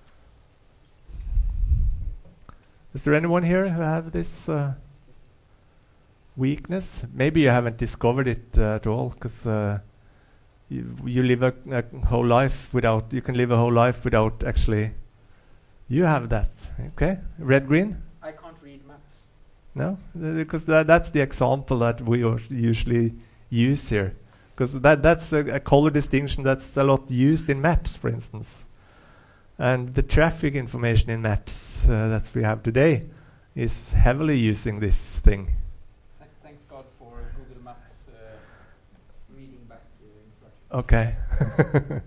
S2: Is there anyone here who have this uh, weakness? Maybe you haven't discovered it uh, at all, because uh, you, you live a, a whole life without, you can live a whole life without actually, you have that, okay? Red, green?
S1: I can't read maps.
S2: No? Because tha- that's the example that we us- usually use here. Because that, that's a, a color distinction that's a lot used in maps, for instance. And the traffic information in maps uh, that we have today is heavily using this thing.
S1: Th- thanks God for Google Maps uh, reading back uh, instructions.
S2: Okay.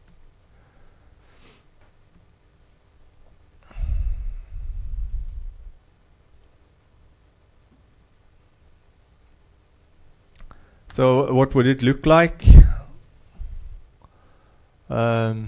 S2: So what would it look like? Um,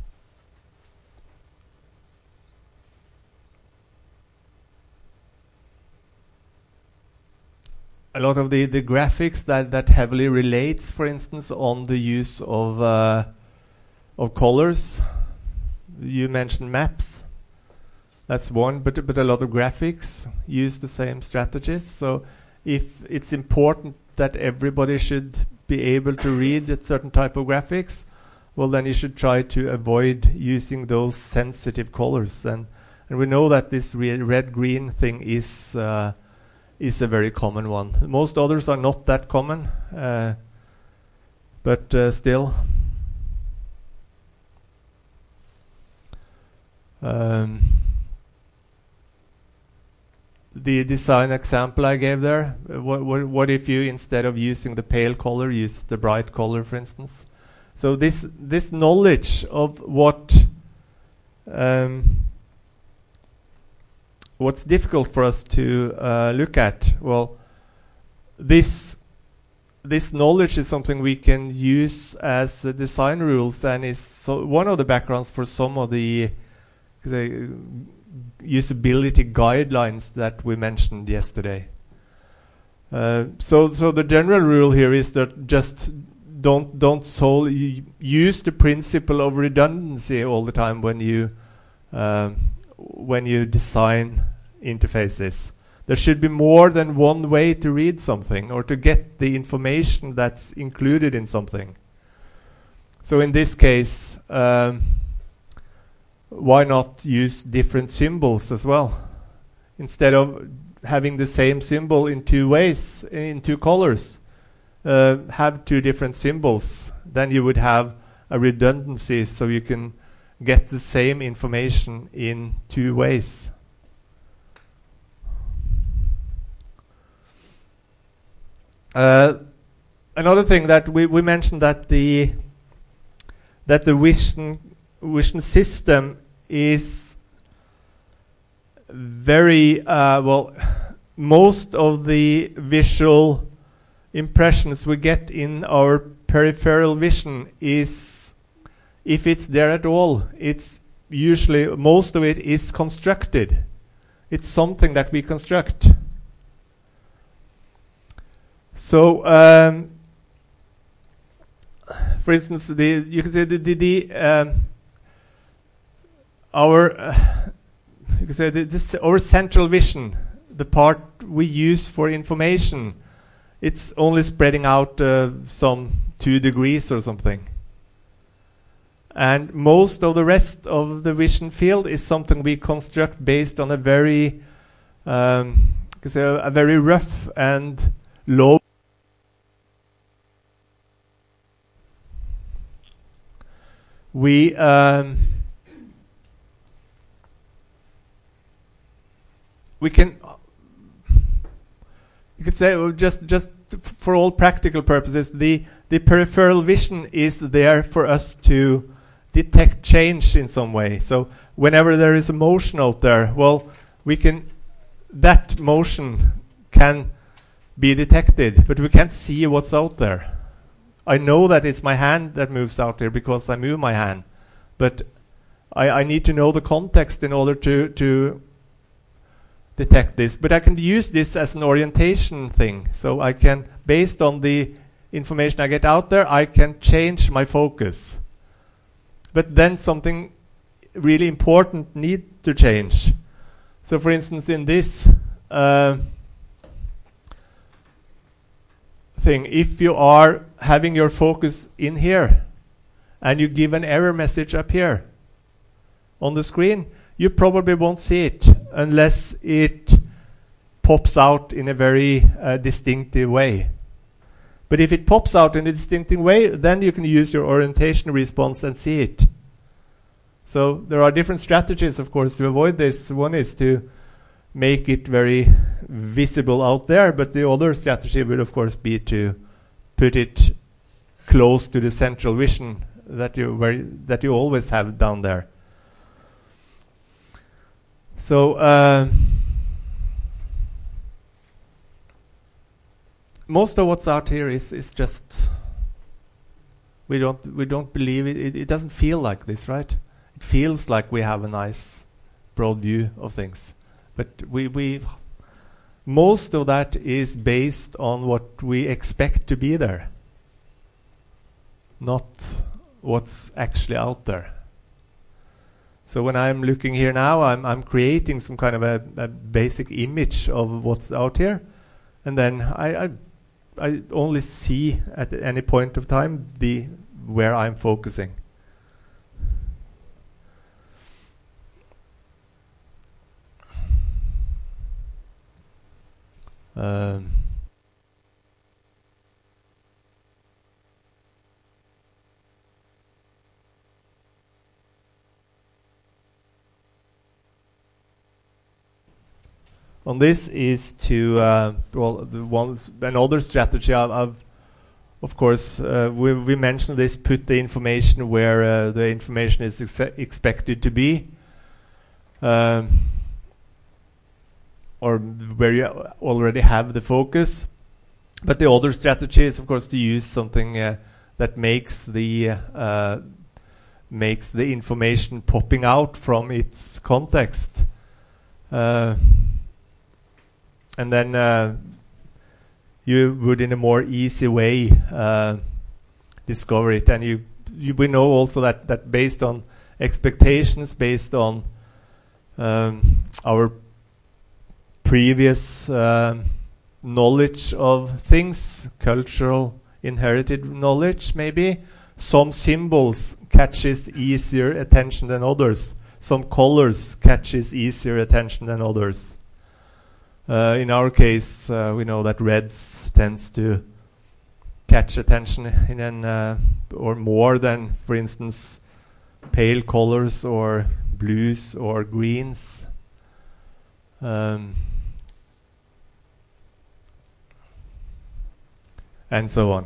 S2: a lot of the, the graphics that, that heavily relates, for instance, on the use of uh, of colors. You mentioned maps. That's one, but but a lot of graphics use the same strategies. So if it's important that everybody should be able to read a certain type of graphics, well, then you should try to avoid using those sensitive colors. And and we know that this re- red-green thing is uh, is a very common one. Most others are not that common, uh, but uh, still. Um, the design example I gave there, uh, what, what, what if you, instead of using the pale color, use the bright color, for instance? So this this knowledge of what um, what's difficult for us to uh, look at, well, this this knowledge is something we can use as uh, design rules, and is so one of the backgrounds for some of the the usability guidelines that we mentioned yesterday. Uh, so, so the general rule here is that just don't don't sol- use the principle of redundancy all the time when you um, when you design interfaces. There should be more than one way to read something or to get the information that's included in something. So in this case, um, why not use different symbols as well? Instead of having the same symbol in two ways, in two colors, uh, have two different symbols. Then you would have a redundancy, so you can get the same information in two ways. Uh, another thing that we, we mentioned that the that the vision vision system is very uh, well. Most of the visual impressions we get in our peripheral vision is, if it's there at all, it's usually, most of it is constructed. It's something that we construct. So, um, for instance, the you can say the, the, the um, our uh, you can say the, this our central vision, the part we use for information, it's only spreading out uh, some two degrees or something. And most of the rest of the vision field is something we construct based on a very, um, you can say a, a very rough and low. We um, we can you could say well, just just for all practical purposes, the the peripheral vision is there for us to detect change in some way. So whenever there is a motion out there, well, we can that motion can be detected, but we can't see what's out there. I know that it's my hand that moves out there because I move my hand, but I, I need to know the context in order to to detect this. But I can use this as an orientation thing. So I can, based on the information I get out there, I can change my focus. But then something really important need to change. So for instance, in this uh, thing, if you are having your focus in here and you give an error message up here on the screen, you probably won't see it unless it pops out in a very uh, distinctive way. But if it pops out in a distinctive way, then you can use your orientation response and see it. So there are different strategies, of course, to avoid this. One is to make it very visible out there, but the other strategy would, of course, be to put it close to the central vision that you very, that you always have down there. So uh, most of what's out here is is just we don't we don't believe it. It, it doesn't feel like this, right? It feels like we have a nice broad view of things, but we we most of that is based on what we expect to be there, not what's actually out there. So when I'm looking here now, I'm I'm creating some kind of a, a basic image of what's out here, and then I, I I only see at any point of time the where I'm focusing. Um, on this is to uh, well, the one another strategy I've, I've of course uh, we we mentioned this: put the information where uh, the information is ex expected to be, um, or where you already have the focus. But the other strategy is, of course, to use something uh, that makes the uh, makes the information popping out from its context. Uh, And then uh, you would, in a more easy way, uh, discover it. And you, you, we know also that that based on expectations, based on um, our previous uh, knowledge of things, cultural inherited knowledge, maybe some symbols catches easier attention than others. Some colors catches easier attention than others. Uh, in our case, uh, we know that reds tends to catch attention in an, uh, or more than, for instance, pale colors or blues or greens. Um, and so on.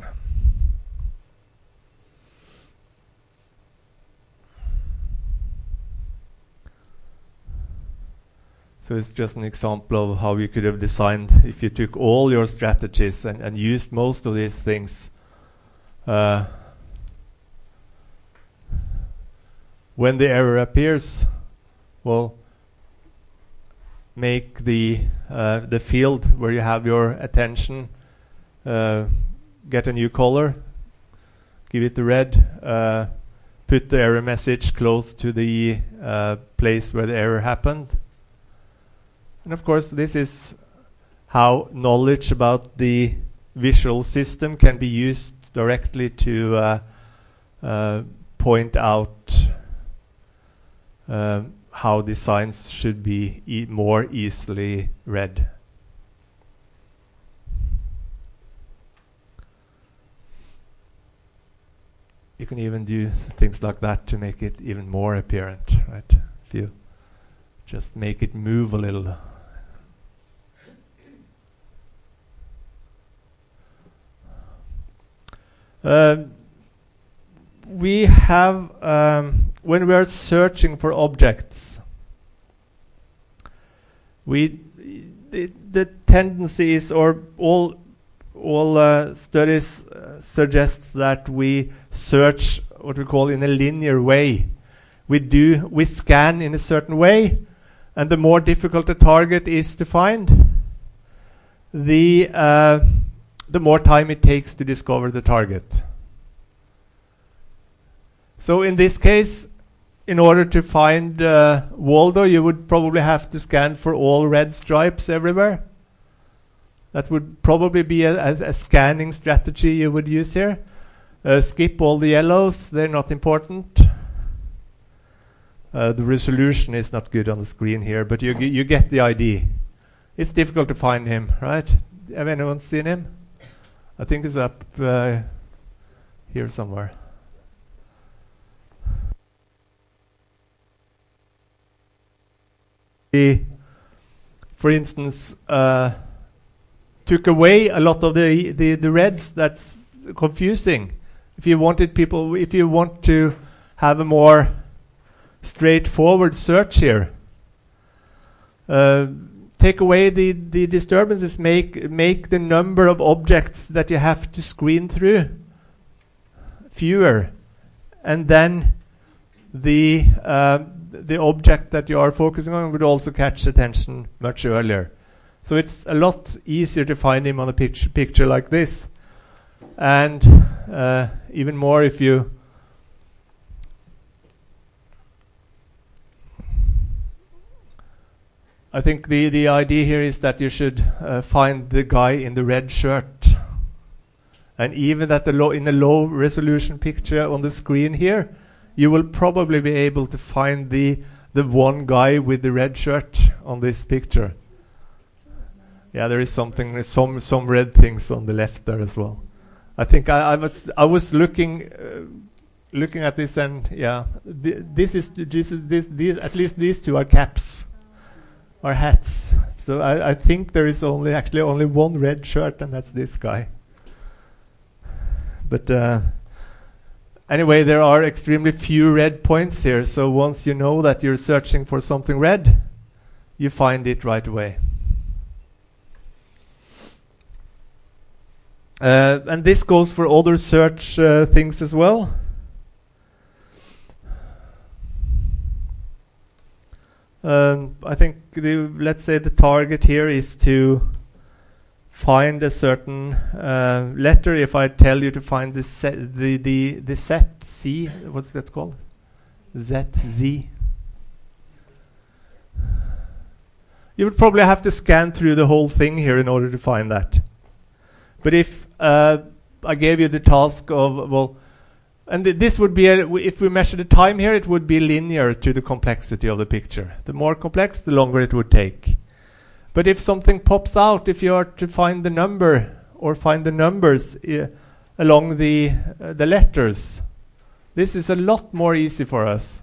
S2: So it's just an example of how you could have designed if you took all your strategies and, and used most of these things. Uh, when the error appears, well, make the uh, the field where you have your attention uh, get a new color, give it the red, uh, put the error message close to the uh, place where the error happened. And of course, this is how knowledge about the visual system can be used directly to uh, uh, point out uh, how the signs should be e more easily read. You can even do things like that to make it even more apparent, right? If you just make it move a little. Uh, we have, um, when we are searching for objects, we the, the tendency is, or all all uh, studies uh, suggests that we search what we call in a linear way. We do we scan in a certain way, and the more difficult a target is to find, the uh, the more time it takes to discover the target. So in this case, in order to find uh, Waldo, you would probably have to scan for all red stripes everywhere. That would probably be a, a, a scanning strategy you would use here. Uh, skip all the yellows, they're not important. Uh, the resolution is not good on the screen here, but you, you get the idea. It's difficult to find him, right? Have anyone seen him? I think it's up uh, here somewhere. We, for instance, uh, took away a lot of the, the, the reds. That's confusing. If you wanted people, if you want to have a more straightforward search here, uh, take away the, the disturbances, make, make the number of objects that you have to screen through fewer, and then the uh, the object that you are focusing on would also catch attention much earlier. So it's a lot easier to find him on a picture, picture like this. And uh, even more if you I think the, the idea here is that you should uh, find the guy in the red shirt. And even at the low, in the low resolution picture on the screen here, you will probably be able to find the the one guy with the red shirt on this picture. Yeah, there is something, some some red things on the left there as well. I think I, I was I was looking uh, looking at this, and yeah, th this is this is this these at least these two are caps, are hats. So I, I think there is only actually only one red shirt, and that's this guy. But. Uh, Anyway, there are extremely few red points here, so once you know that you're searching for something red, you find it right away. Uh, and this goes for other search uh, things as well. Um, I think, the, let's say the target here is to find a certain uh, letter. If I tell you to find the set, the the the set C, what's that called? Z Z. You would probably have to scan through the whole thing here in order to find that. But if uh, I gave you the task of, well, and th this would be a, if we measure the time here, it would be linear to the complexity of the picture. The more complex, the longer it would take. But if something pops out, if you are to find the number or find the numbers uh, along the uh, the letters, this is a lot more easy for us.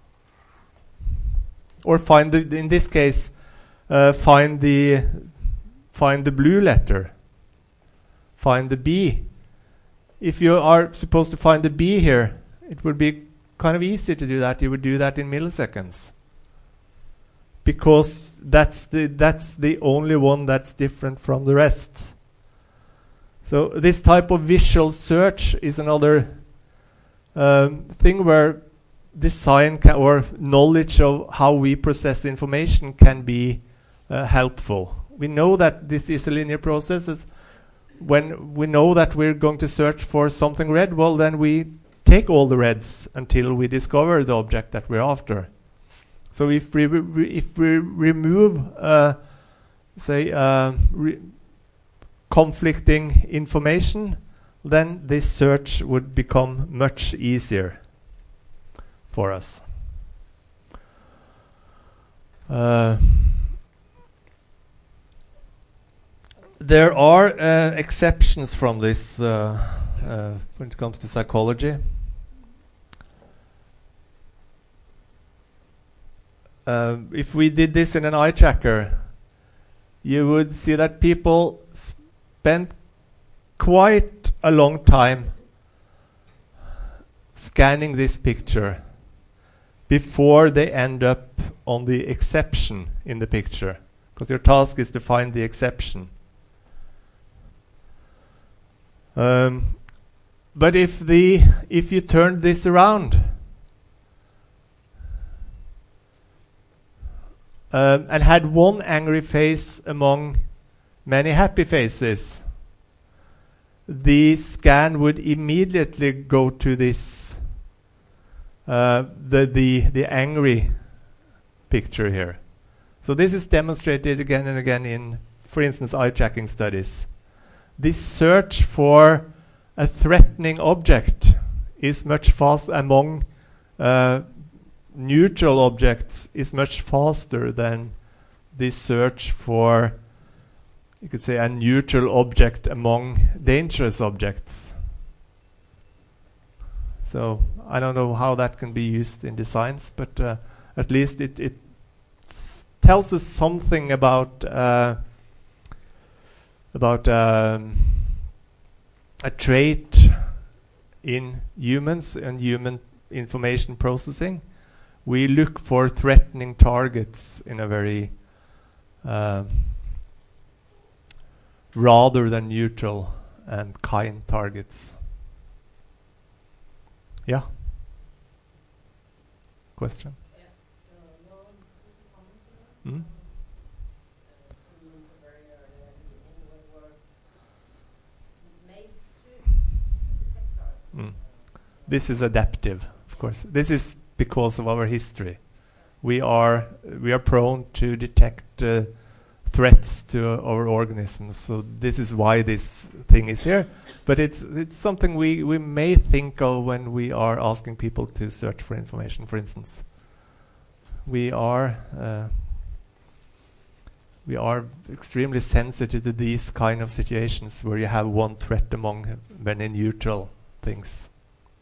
S2: Or find the, in this case, uh, find the find the blue letter, find the B. If you are supposed to find the B here, it would be kind of easy to do that. You would do that in milliseconds. Because that's the that's the only one that's different from the rest. So this type of visual search is another um, thing where design ca or knowledge of how we process information can be uh, helpful. We know that this is a linear process. when we know that we're going to search for something red, well, then we take all the reds until we discover the object that we're after. So if we re re if we remove, uh, say, uh, re conflicting information, then this search would become much easier for us. Uh, there are uh, exceptions from this uh, uh, when it comes to psychology. Uh, if we did this in an eye tracker, you would see that people spend quite a long time scanning this picture before they end up on the exception in the picture, because your task is to find the exception. Um, but if the if you turn this around um, and had one angry face among many happy faces, the scan would immediately go to this uh, the the the angry picture here. So this is demonstrated again and again in, for instance, eye tracking studies. This search for a threatening object is much faster among uh, neutral objects is much faster than this search for, you could say, a neutral object among dangerous objects. So I don't know how that can be used in designs, but uh, at least it, it tells us something about uh, about um, a trait in humans and human information processing. We look for threatening targets in a very uh, rather than neutral and kind targets. Yeah? Question?
S5: Yeah. Uh, well, just a comment to that.
S2: Hmm?
S5: Uh, some very early in England were made to detect targets.
S2: Mm. This is adaptive, of course. This is because of our history. We are we are prone to detect uh, threats to our organisms. So this is why this thing is here. But it's it's something we, we may think of when we are asking people to search for information, for instance. We are uh, we are extremely sensitive to these kind of situations where you have one threat among many neutral things.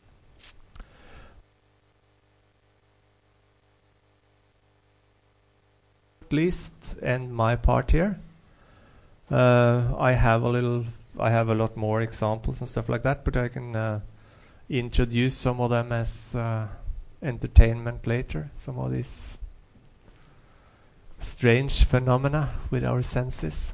S2: At least end my part here. Uh, I have a little, I have a lot more examples and stuff like that, but I can uh, introduce some of them as uh, entertainment later. Some of these strange phenomena with our senses.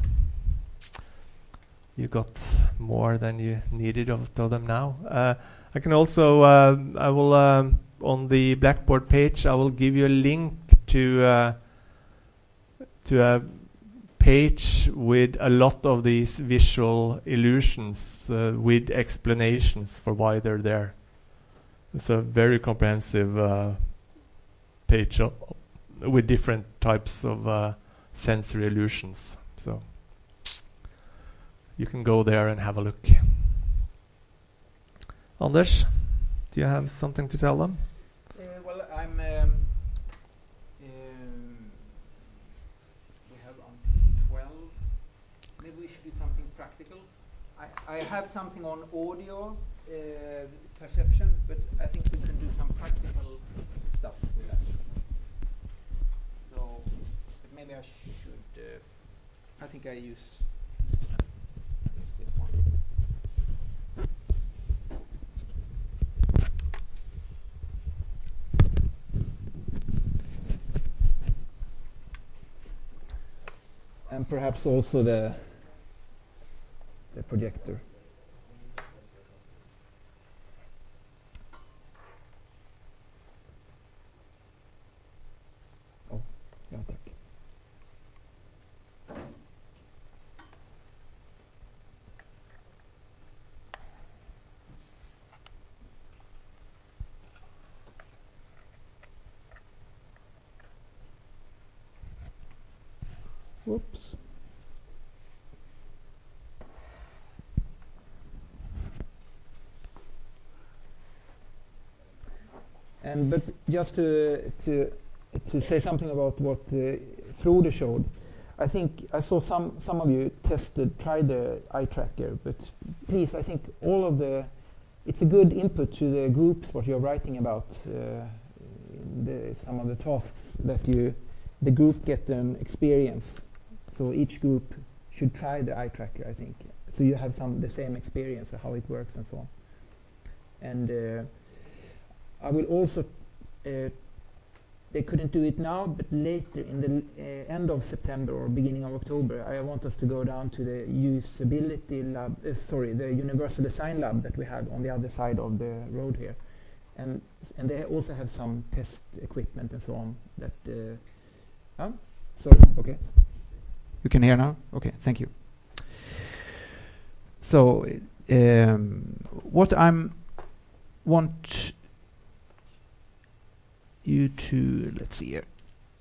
S2: You got more than you needed of, of them now. Uh, I can also, uh, I will um, on the Blackboard page, I will give you a link to. Uh, to a page with a lot of these visual illusions uh, with explanations for why they're there. It's a very comprehensive uh, page of, with different types of uh, sensory illusions. So you can go there and have a look. Anders, do you have something to tell them?
S1: Uh, well, I'm. Um, I have something on audio uh, perception, but I think we can do some practical stuff with that. So, but maybe I should. Uh, I think I use, use this one. And perhaps also the. the projector. Oh, ja, tack. Whoops. And but just to to to say something about what uh, Frode showed, I think I saw some some of you tested, tried the eye tracker, but please, I think all of the, it's a good input to the groups what you're writing about, uh, the, some of the tasks that you, the group get an experience. So each group should try the eye tracker, I think, so you have some the same experience of how it works and so on. And uh, I will also, uh, they couldn't do it now, but later in the uh, end of September or beginning of October, I want us to go down to the usability lab, uh, sorry, the universal design lab that we have on the other side of the road here. And and they also have some test equipment and so on that, uh, oh, sorry, okay. You can hear now? Okay, thank you. So, um, what I'm want you to, let's see here.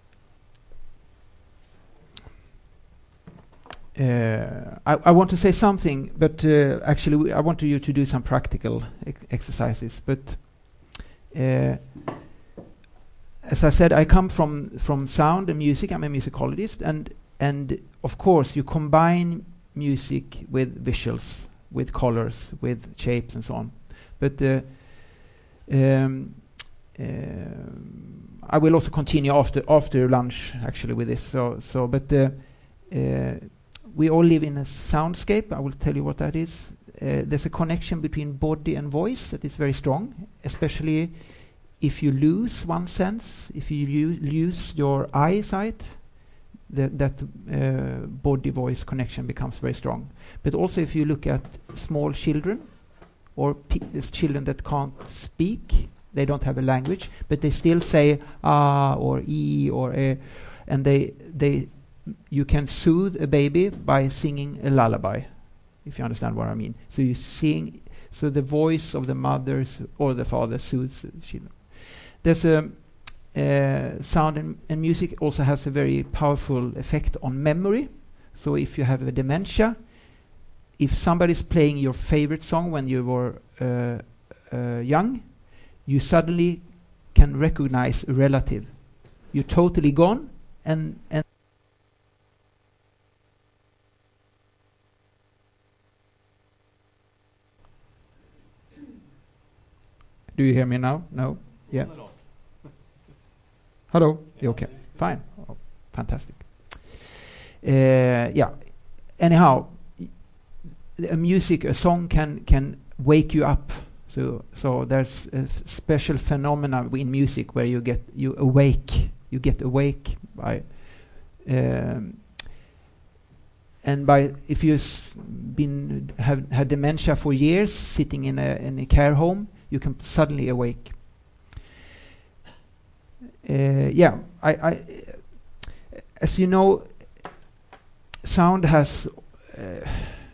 S1: Uh, I, I want to say something, but uh, actually we, I want you to do some practical ex exercises. But uh, as I said, I come from from sound and music. I'm a musicologist, and and of course you combine music with visuals, with colors, with shapes, and so on. But uh, um, uh, I will also continue after after lunch, actually, with this. So so, but. Uh, uh, We all live in a soundscape. I will tell you what that is. Uh, there's a connection between body and voice that is very strong, especially if you lose one sense, if you lose your eyesight, that, that uh, body-voice connection becomes very strong. But also if you look at small children, or children that can't speak, they don't have a language, but they still say ah or e or eh, and they they you can soothe a baby by singing a lullaby, if you understand what I mean. So you sing, so the voice of the mother or the father soothes the children. There's a uh, sound and, and music also has a very powerful effect on memory. So if you have a dementia, if somebody's playing your favorite song when you were uh, uh, young, you suddenly can recognize a relative. You're totally gone, and and do you hear me now? No? Yeah. Hello? You okay? Fine. Oh, fantastic. Uh, yeah. Anyhow, a music, a song can can wake you up. So so there's a special phenomena in music where you get you awake. You get awake by um, and by if you've been have had dementia for years, sitting in a in a care home, you can suddenly awake. Uh, yeah, I, I, as you know, sound has. Uh,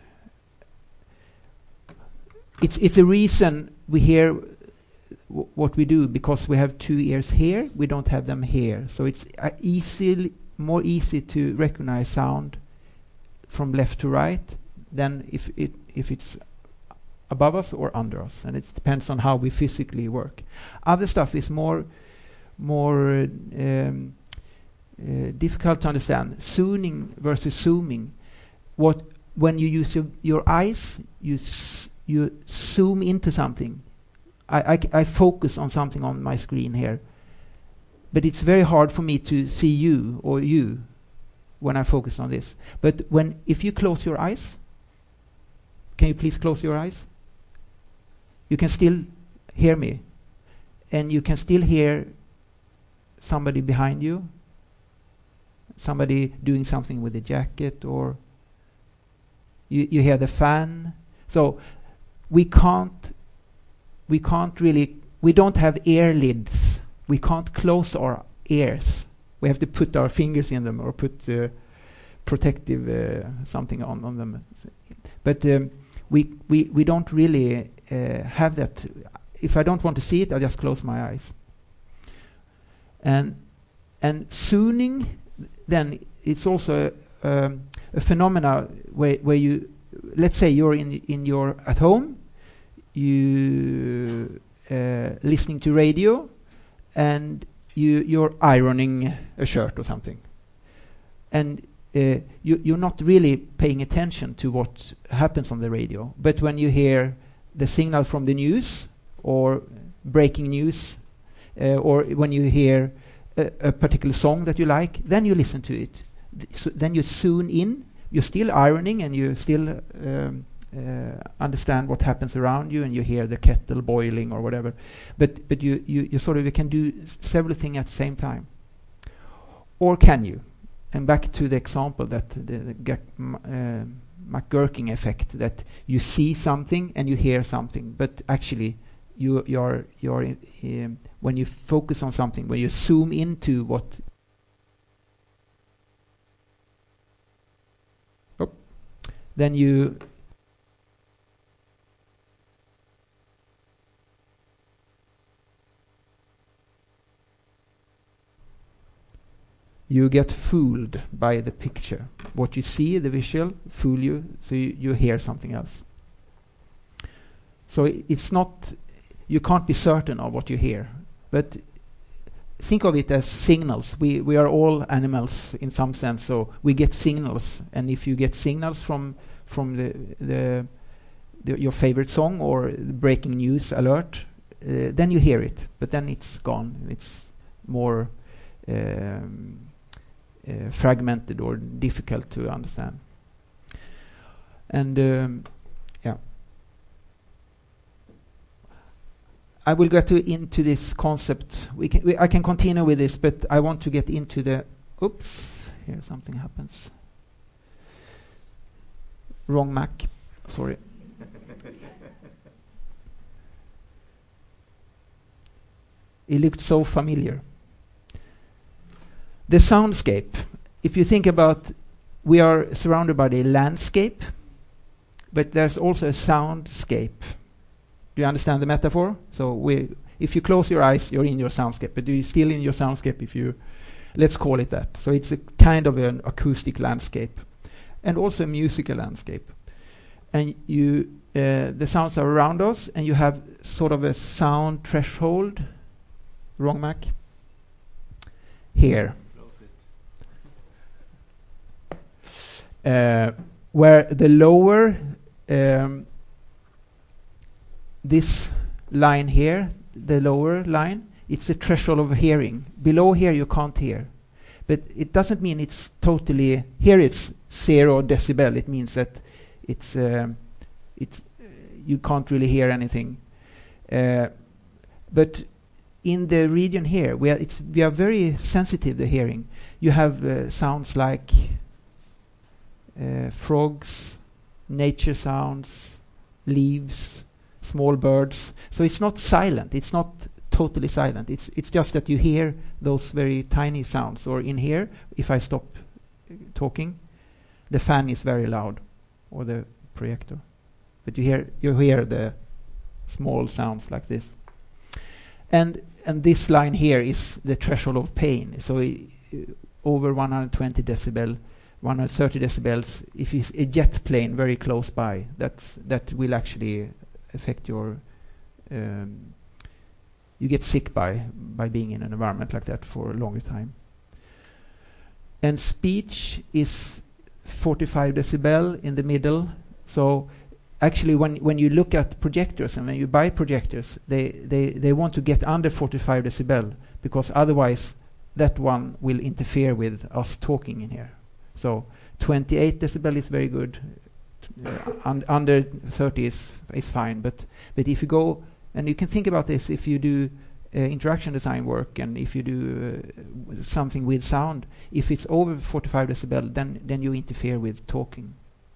S1: it's it's a reason we hear w what we do, because we have two ears here. We don't have them here, so it's uh, easily more easy to recognize sound from left to right than if it if it's above us or under us, and it depends on how we physically work. Other stuff is more more um, uh, difficult to understand. Sooning versus zooming. What when you use your, your eyes, you s you zoom into something. I, I, I focus on something on my screen here, but it's very hard for me to see you or you when I focus on this. But when if you close your eyes, can you please close your eyes? You can still hear me, and you can still hear somebody behind you, somebody doing something with the jacket, or you, you hear the fan. So we can't, we can't really, we don't have ear lids. We can't close our ears. We have to put our fingers in them or put uh, protective uh, something on, on them. But um, we, we, we don't really Uh, have that. If I don't want to see it, I just close my eyes. And and sooning, then it's also um, a phenomena where where you, let's say you're in in your at home, you uh, listening to radio, and you you're ironing a shirt or something, and uh, you you're not really paying attention to what happens on the radio. But when you hear the signal from the news or breaking news, uh, or when you hear a, a particular song that you like, then you listen to it. Th- so then you tune in. You're still ironing, and you still um, uh, understand what happens around you, and you hear the kettle boiling or whatever. But but you you, you sort of you can do s- several things at the same time. Or can you? And back to the example that the, the Gac- m- uh, McGurking effect, that you see something and you hear something, but actually you you're you're in, um, when you focus on something, when you zoom into what oh, then you you get fooled by the picture. What you see, the visual, fool you, so you, you hear something else. So i- it's not, you can't be certain of what you hear, but think of it as signals. We we are all animals in some sense, so we get signals, and if you get signals from from the the, the your favorite song or the breaking news alert, uh, then you hear it, but then it's gone. It's more um, uh, fragmented or difficult to understand. And um, yeah, I will get to into this concept. We can, we, I can continue with this, but I want to get into the. Oops, here something happens. Wrong Mac. Sorry. It looked so familiar. The soundscape. If you think about, we are surrounded by the landscape, but there's also a soundscape. Do you understand the metaphor? So we, if you close your eyes, you're in your soundscape, but you're still in your soundscape if you, let's call it that. So it's a kind of an acoustic landscape, and also a musical landscape. And you, uh, the sounds are around us, and you have sort of a sound threshold. Wrong Mac. Here. Uh, where the lower, um, this line here, the lower line, it's a threshold of hearing. Below here you can't hear. But it doesn't mean it's totally, here it's zero decibel. It means that it's, um, it's uh, you can't really hear anything. Uh, but in the region here, we are, it's, we are very sensitive to hearing. You have uh, sounds like uh, frogs, nature sounds, leaves, small birds. So it's not silent. It's not totally silent. It's it's just that you hear those very tiny sounds. Or in here, if I stop uh, talking, the fan is very loud, or the projector. But you hear you hear the small sounds like this. And and this line here is the threshold of pain. So I, uh, over one hundred twenty decibel, one hundred thirty decibels. If it's a jet plane very close by, that's that will actually affect your. Um, you get sick by by being in an environment like that for a longer time. And speech is forty-five decibel in the middle. So actually, when when you look at projectors and when you buy projectors, they, they, they want to get under forty-five decibel, because otherwise that one will interfere with us talking in here. So twenty-eight decibel is very good. Uh, un- under thirty is is fine. But but if you go, and you can think about this, if you do uh, interaction design work, and if you do uh, something with sound, if it's over forty-five decibel, then then you interfere with talking.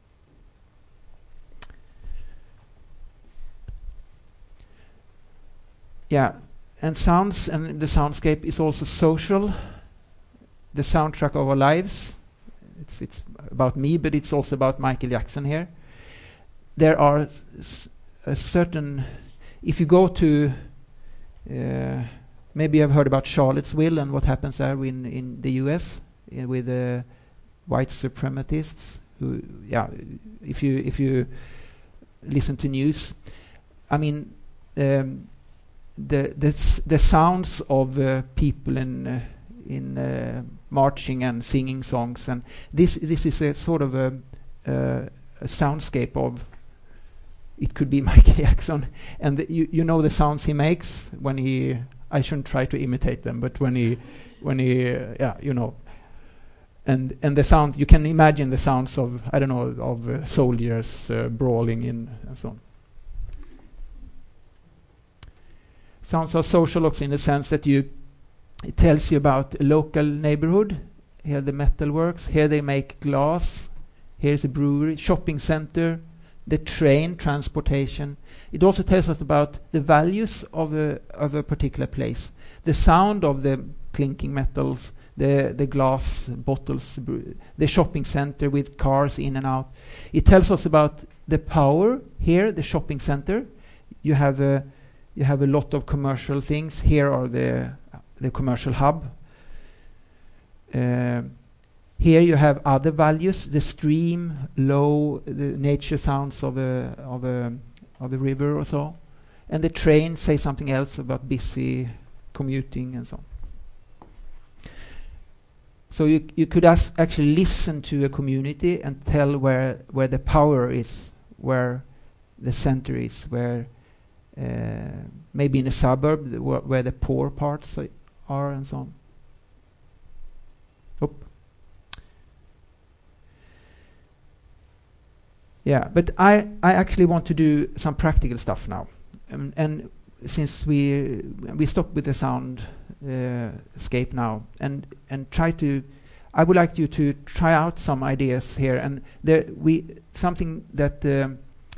S1: Yeah, and sounds and the soundscape is also social. The soundtrack of our lives. It's it's about me, but it's also about Michael Jackson here. There are s- a certain. If you go to, uh, maybe you have heard about Charlottesville and what happens there in in the U S uh, with the white supremacists who, yeah, if you if you listen to news, I mean, um, the the s- the sounds of uh, people in uh, in uh, marching and singing songs, and this this is a sort of a, uh, a soundscape of. It could be Michael Jackson, and the, you you know the sounds he makes when he. I shouldn't try to imitate them, but when he when he uh, yeah you know. And and the sound, you can imagine the sounds of, I don't know, of uh, soldiers uh, brawling in and so on. Sounds are social also in the sense that you, it tells you about a local neighborhood. Here the metal works. Here they make glass. Here's a brewery, shopping center, the train transportation. It also tells us about the values of a of a particular place. The sound of the clinking metals. The the glass bottles, the shopping center with cars in and out. It tells us about the power here, the shopping center. You have a you have a lot of commercial things. Here are the the commercial hub. Uh, here you have other values: the stream, low, the nature sounds of a of a of a river or so, and the train say something else about busy commuting and so on. So you you could as actually listen to a community and tell where where the power is, where the center is, where uh, maybe in a suburb th- wh- where the poor parts a- are, and so on. Oop. Yeah, but I I actually want to do some practical stuff now, um, and since we we stop with the sound. Uh, scape now and and try to I would like you to try out some ideas here, and there we something that um,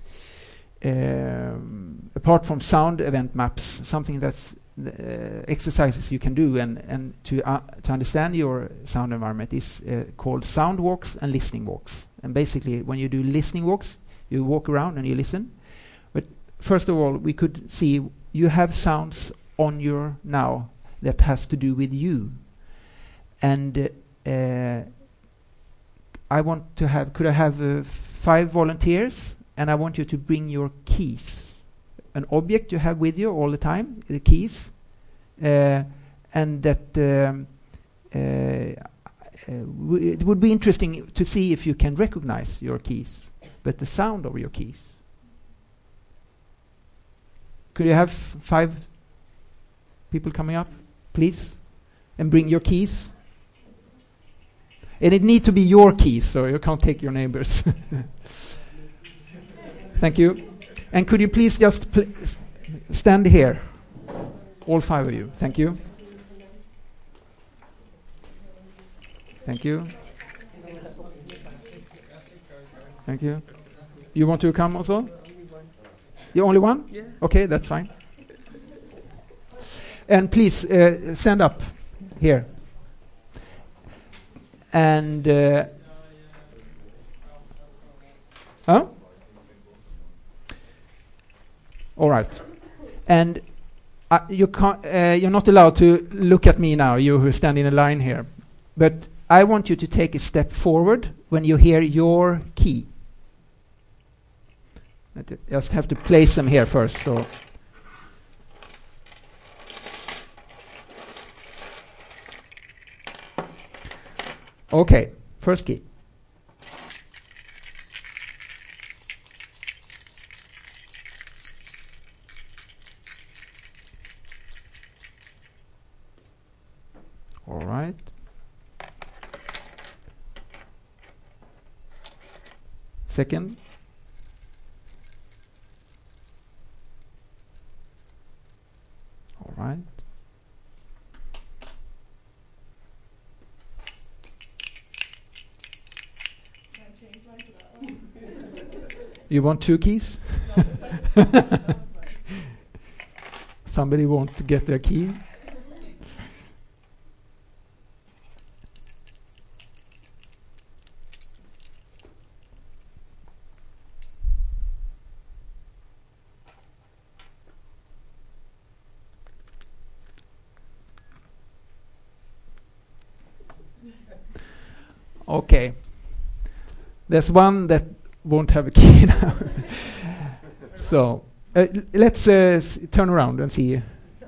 S1: um, apart from sound event maps, something that's uh, exercises you can do and and to uh, to understand your sound environment is uh, called sound walks and listening walks. And basically when you do listening walks, you walk around and you listen. But first of all, we could see you have sounds on your now that has to do with you, and uh, uh, I want to have. Could I have uh, five volunteers? And I want you to bring your keys, an object you have with you all the time, the keys, uh, and that um, uh, uh, w- it would be interesting to see if you can recognize your keys, but the sound of your keys. Could you have f- five people coming up? Please, and bring your keys. And it need to be your keys, so you can't take your neighbors. Thank you. And could you please just pl- s- stand here, all five of you. Thank you. Thank you. Thank you. You want to come also? You only one?
S3: Yeah.
S1: Okay, that's fine. And please uh, stand up here. And uh, huh? All right. And uh, you can't. Uh, you're not allowed to look at me now, you who stand in a line here. But I want you to take a step forward when you hear your key. I just have to place them here first. So. Okay, first key. All right. Second. All right. You want two keys? Somebody want to get their key? Okay. There's one that won't have a key now. So uh, l- let's uh, s- turn around and see.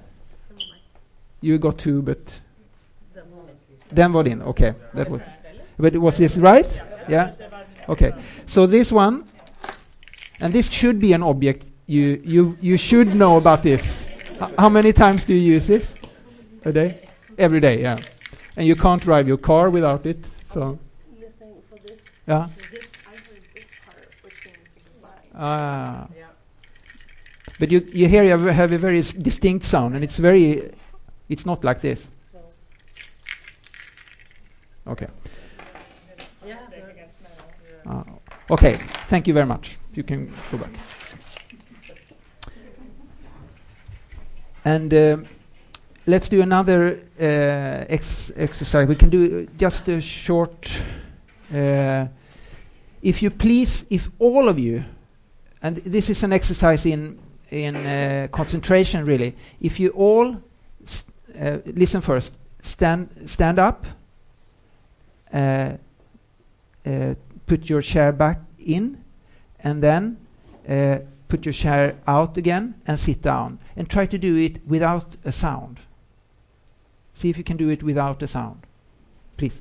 S1: You got two, but then what in? Okay, that was. But was this right? Yeah. Okay. So this one, and this should be an object. You you you should know about this. H- how many times do you use this a day? Every day, yeah. And you can't drive your car without it. So
S5: You're saying for this,
S1: yeah.
S5: this, I heard this part, which came to the flag.
S1: Ah. But you you hear you have, have a very s- distinct sound, and it's very. It's not like this.
S5: So,
S1: Okay.
S5: yeah,
S1: Ah, okay. Thank you very much. You can go back. And um, let's do another uh, ex- exercise. We can do just a short. Uh, if you please, if all of you, and this is an exercise in in uh, concentration, really. If you all s- uh, listen first, stand stand up. Uh, uh, put your chair back in, and then uh, put your chair out again and sit down, and try to do it without a sound. See if you can do it without a sound, please.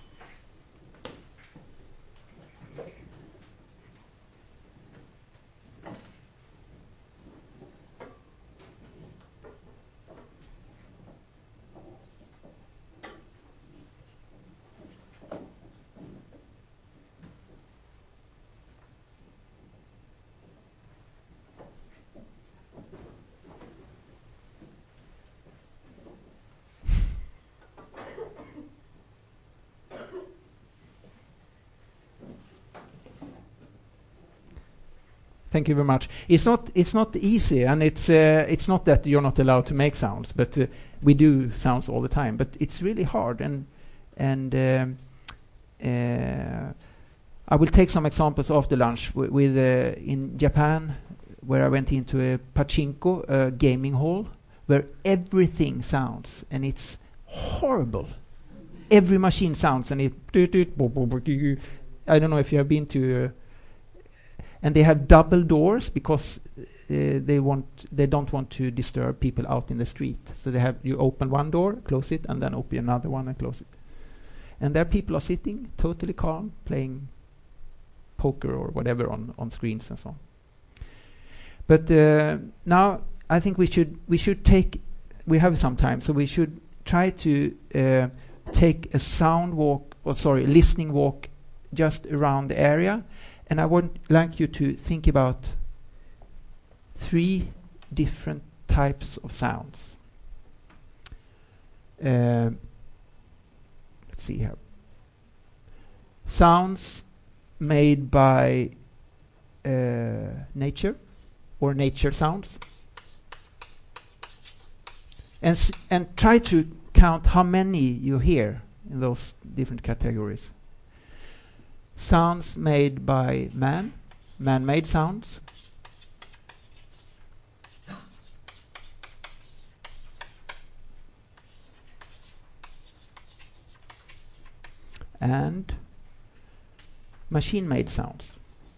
S1: Thank you very much. It's not it's not easy, and it's uh, it's not that you're not allowed to make sounds, but uh, we do sounds all the time. But it's really hard, and and um, uh, I will take some examples after lunch w- with uh, in Japan, where I went into a pachinko uh, gaming hall, where everything sounds, and it's horrible. Every machine sounds, and it. I don't know if you have been to. Uh, And they have double doors because uh, they want they don't want to disturb people out in the street. So they have you open one door, close it, and then open another one and close it. And there people are sitting totally calm, playing poker or whatever on, on screens and so on. But uh, now I think we should we should take we have some time, so we should try to uh, take a sound walk or sorry listening walk just around the area. And I would like you to think about three different types of sounds. Uh, let's see here. Sounds made by uh, nature, or nature sounds. And s- and try to count how many you hear in those different categories. Sounds made by man, man-made sounds. And machine-made sounds.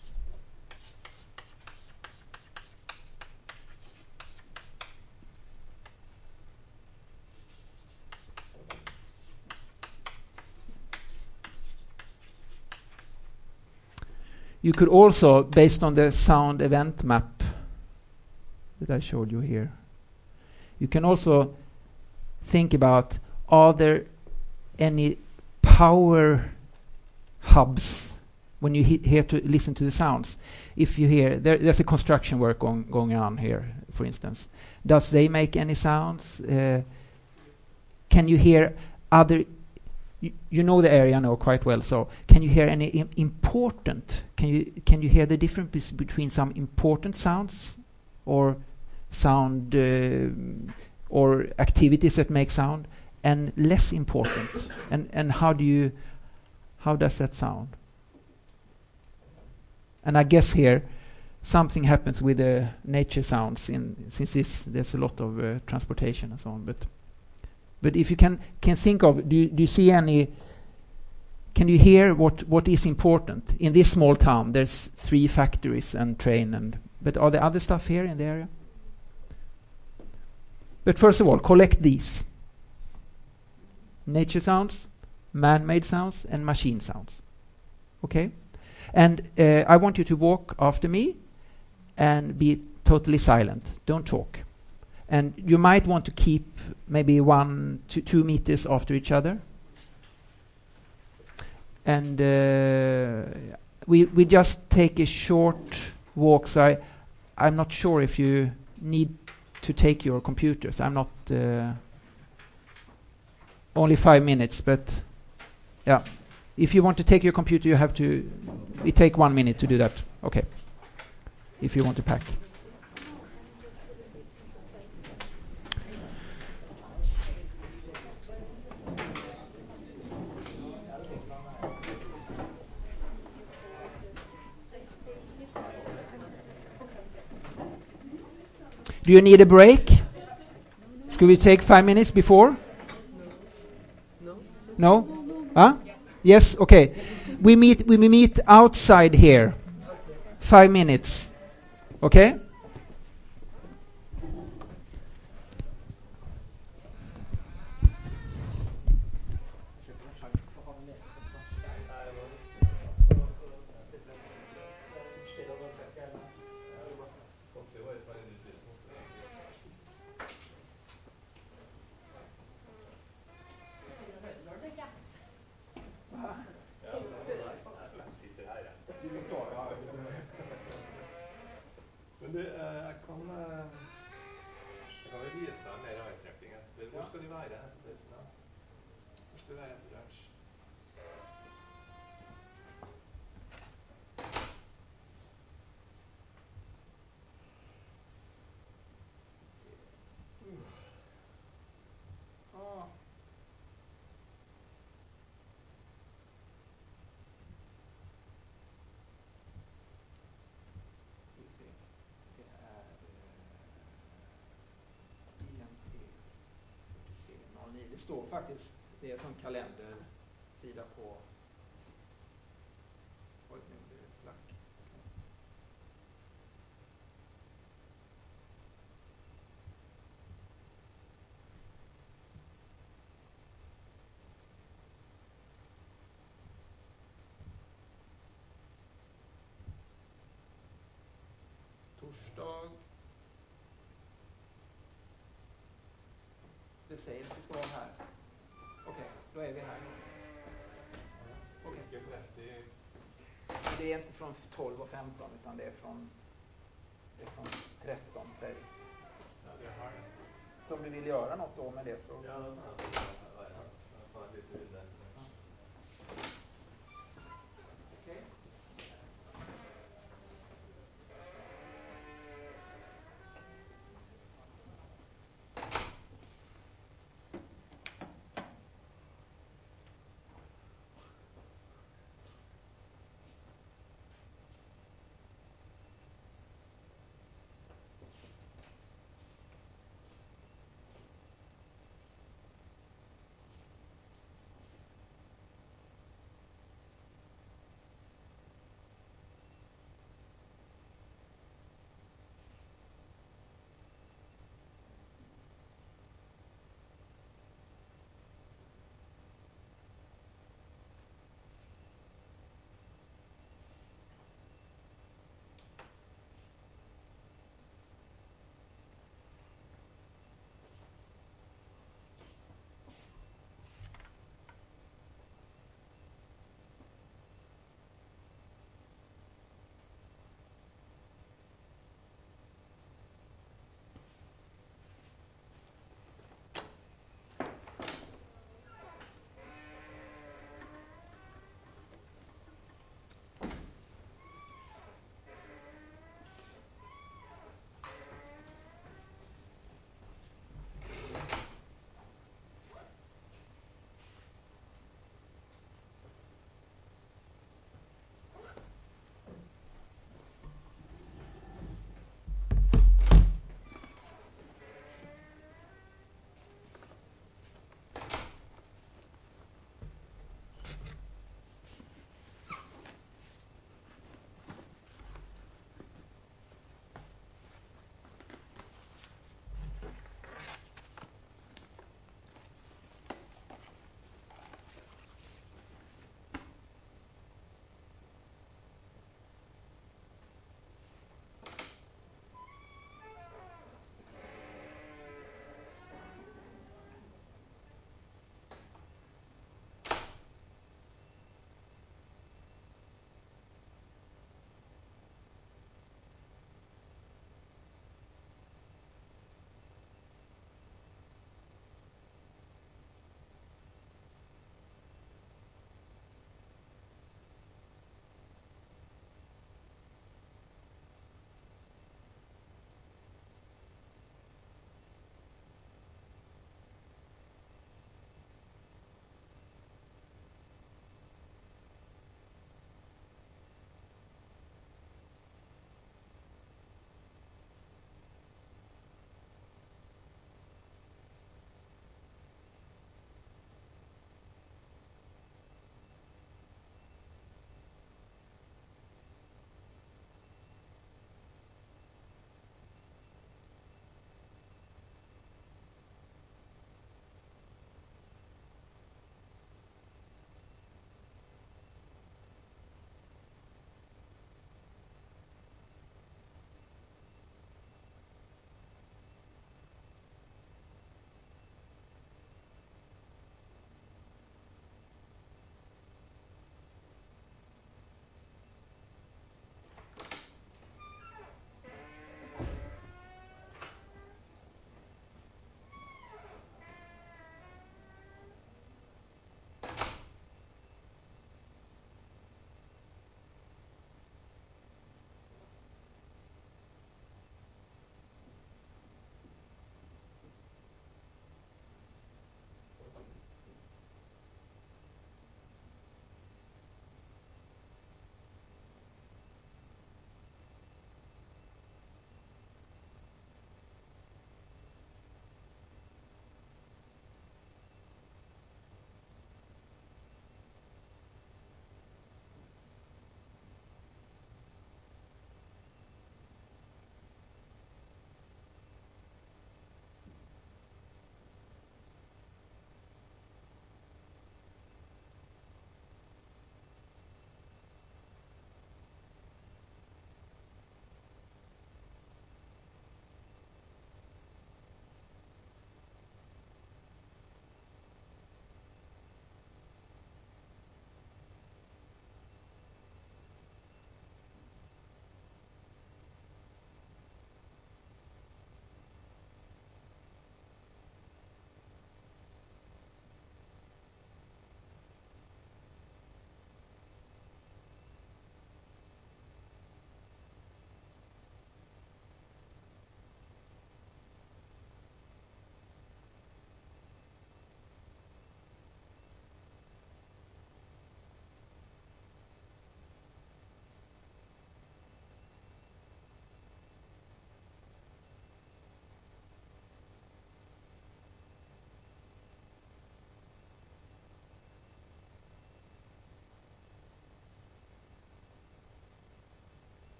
S1: You could also, based on the sound event map that I showed you here, you can also think about, are there any power hubs when you he- hear to listen to the sounds? If you hear, there, there's a construction work on, going on here, for instance. Does they make any sounds? Uh, can you hear other... You, you know the area now quite well, so can you hear any im- important, can you can you hear the difference bes- between some important sounds or sound uh, or activities that make sound and less important? and and how do you how does that sound? And I guess here something happens with the nature sounds in since this, there's a lot of uh, transportation and so on, but But if you can can think of, do you, do you see any? can you hear what, what is important? In this small town, there's three factories and train, and but are there other stuff here in the area? But first of all, collect these. Nature sounds, man-made sounds, and machine sounds. Okay? And uh, I want you to walk after me and be totally silent. Don't talk. And you might want to keep maybe one to two meters after each other. And uh, we we just take a short walk. So I, I'm not sure if you need to take your computers. I'm not uh, only five minutes, but yeah. If you want to take your computer, you have to. We take one minute to do that. Okay. If you want to pack. Do you need a break? Should we take five minutes before? No. No? Huh? Yes? Okay. We meet we meet outside here. Five minutes. Okay?
S2: Men du, eh, jeg kan eh, Jeg kan vel vise deg mer øyetrekking etter. Hvor skal de være etter pausen, da? Hvor skal de være etter lunsj?
S1: Det står faktiskt, det är en sån kalendersida på. Oj, nu blir det slack. Torsdag. Det säger att vi ska vara här. Okej, okay, då är vi här. Okay. Det är inte från tolv och femton utan det är från, det är från tretton, säg. Ja, det har det. Så om du vill göra något då med det så... Ja, ja, ja.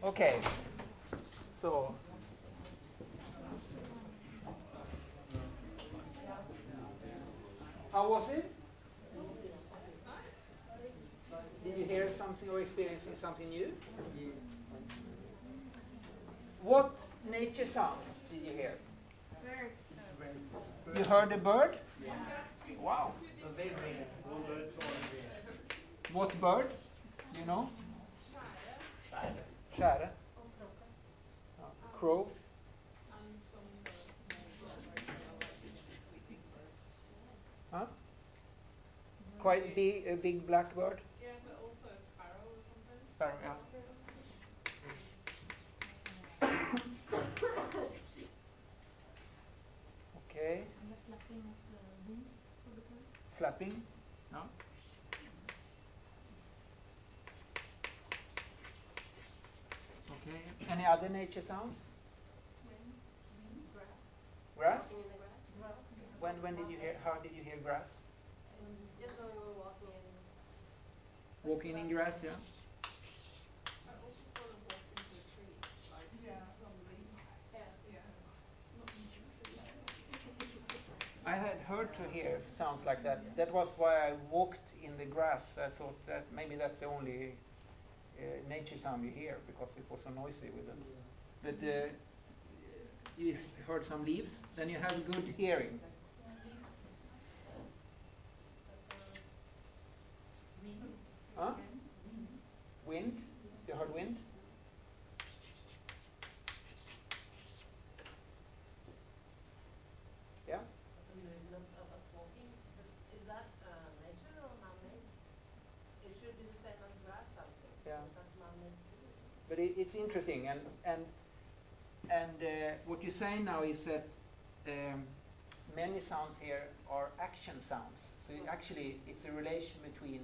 S1: Okay. So. How was it? Did you hear something or experiencing something new? What nature sounds did you hear? You heard a bird? Wow. What bird? Do you know? Skärre. Uh, crow. Huh? Quite big, a big black bird.
S6: Yeah, but also a sparrow or something.
S1: Sparrow, yeah. Okay. Flapping? No? Okay. Any other nature sounds? Grass? When when did you hear? How did you hear grass?
S5: Just when we were walking in.
S1: Walking in grass, yeah.
S6: I also sort of walked into a tree, like yeah. some leaves.
S5: Yeah.
S6: Yeah.
S1: I had heard to hear sounds like that. That was why I walked in the grass. I thought that maybe that's the only uh, nature sound you hear because it was so noisy with them. But uh, you heard some leaves, then you have good hearing. Huh? Wind? You heard wind? Yeah?
S5: The movement of us walking, but is that uh, nature or man-made? It should be the same as grass something.
S1: Yeah.
S5: Is that man-made too?
S1: But it, it's interesting, and and and uh, what you say now is that um, many sounds here are action sounds. So you actually, it's a relation between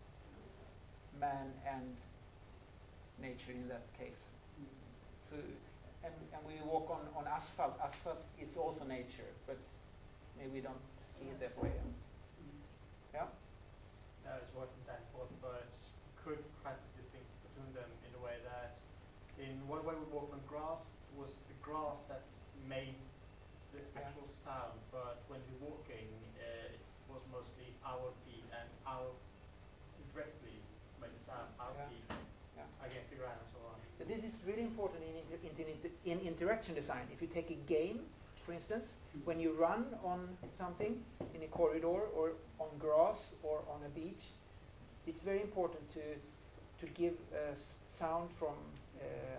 S1: man and nature in that case. So, and, and we walk on, on asphalt. Asphalt is also nature, but maybe we don't see it that way. Yeah?
S4: That is what that what birds could kind of distinct between them in a way that in one way we walk on grass was the grass that made the
S1: Yeah.
S4: actual sound, but when we're walking, uh, it was mostly our feet and our directly made the sound, our
S1: Yeah.
S4: feet
S1: Yeah.
S4: against the ground and so on.
S1: But this is really important in, inter inter inter in interaction design. If you take a game, for instance, when you run on something in a corridor or on grass or on a beach, it's very important to to give a s sound from uh,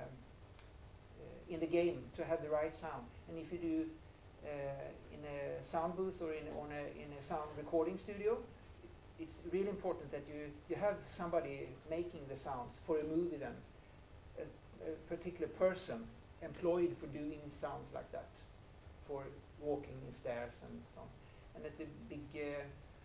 S1: uh, in the game to have the right sound. And if you do uh, in a sound booth or in on a in a sound recording studio, it's really important that you you have somebody making the sounds for a movie then. A, a particular person employed for doing sounds like that, for walking in stairs and so on. And at the big uh,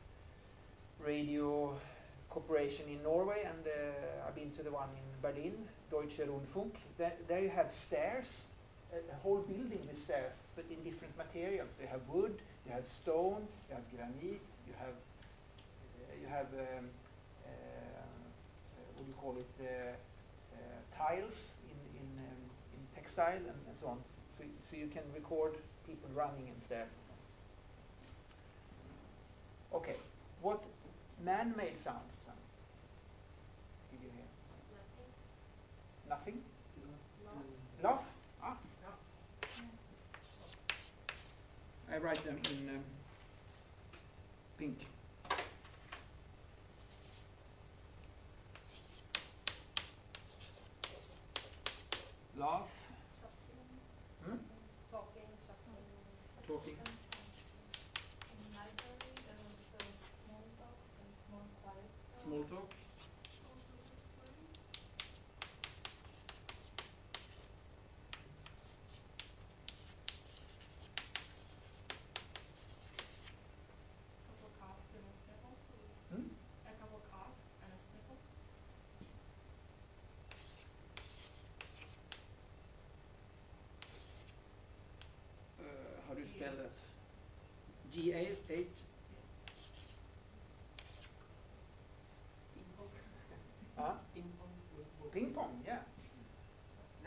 S1: radio corporation in Norway, and uh, I've been to the one in Berlin, Deutsche Rundfunk, there, there you have stairs, a, a whole building with stairs, but in different materials. You have wood, you have stone, you have granite, you have uh, you have um, uh, uh, what do you call it, uh, uh, tiles in in, um, in textile and, and so on. So, so you can record people running in stairs and so on. Okay, what man-made sounds um, did you hear?
S5: Nothing.
S1: Nothing? Laugh? Ah. I write them in um, pink. Laugh. Hmm?
S5: Talking, chuckling.
S1: Talking.
S5: In the library, there was uh, small talks and more quiet stuff.
S1: Small talk.
S6: Couple coughs and a sniffle.
S1: Hmm?
S6: A couple coughs and a sniffle.
S1: Uh, how do you spell that? G A H. Huh? Ping pong, yeah.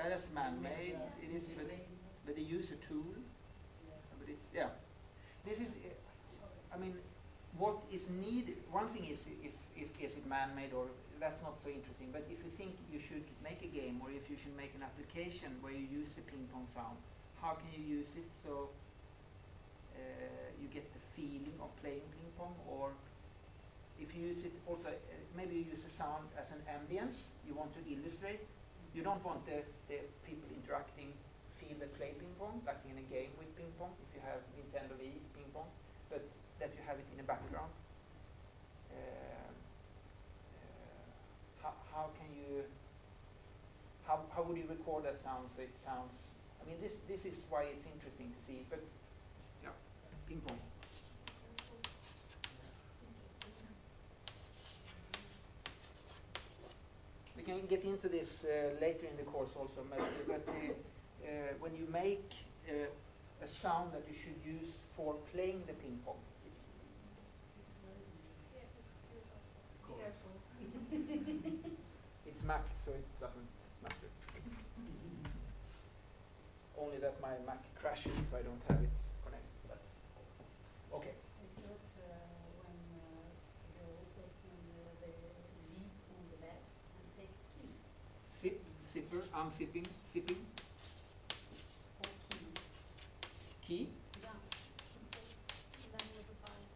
S1: Yeah, that's man-made. It is, but, but they use a tool. But it's yeah. This is, uh, I mean, what is needed. One thing is if, if is it man-made or that's not so interesting. But if you think you should make a game or if you should make an application where you use the ping pong sound, how can you use it so uh, you get the feeling of playing ping pong? Or if you use it also, uh, maybe you use the sound as an ambience. You want to illustrate. You don't want the, the people interacting feel they play ping pong, like in a game with ping pong, if you have Nintendo Wii ping pong, but that you have it in the background. Uh, uh, how, how can you, how, how would you record that sound so it sounds, I mean this, this is why it's interesting to see, but yeah, ping pong. We can get into this uh, later in the course also, but, but uh, uh, when you make uh, a sound that you should use for playing the ping pong, it's it's Mac, so it doesn't matter. Only that my Mac crashes if I don't have it connected. That's okay.
S5: I thought uh, when uh, you open uh, the zip on the back and take key.
S1: Zip, zipper, unzipping, zipping,
S5: Or key.
S1: key.
S5: Yeah. Then with the bike.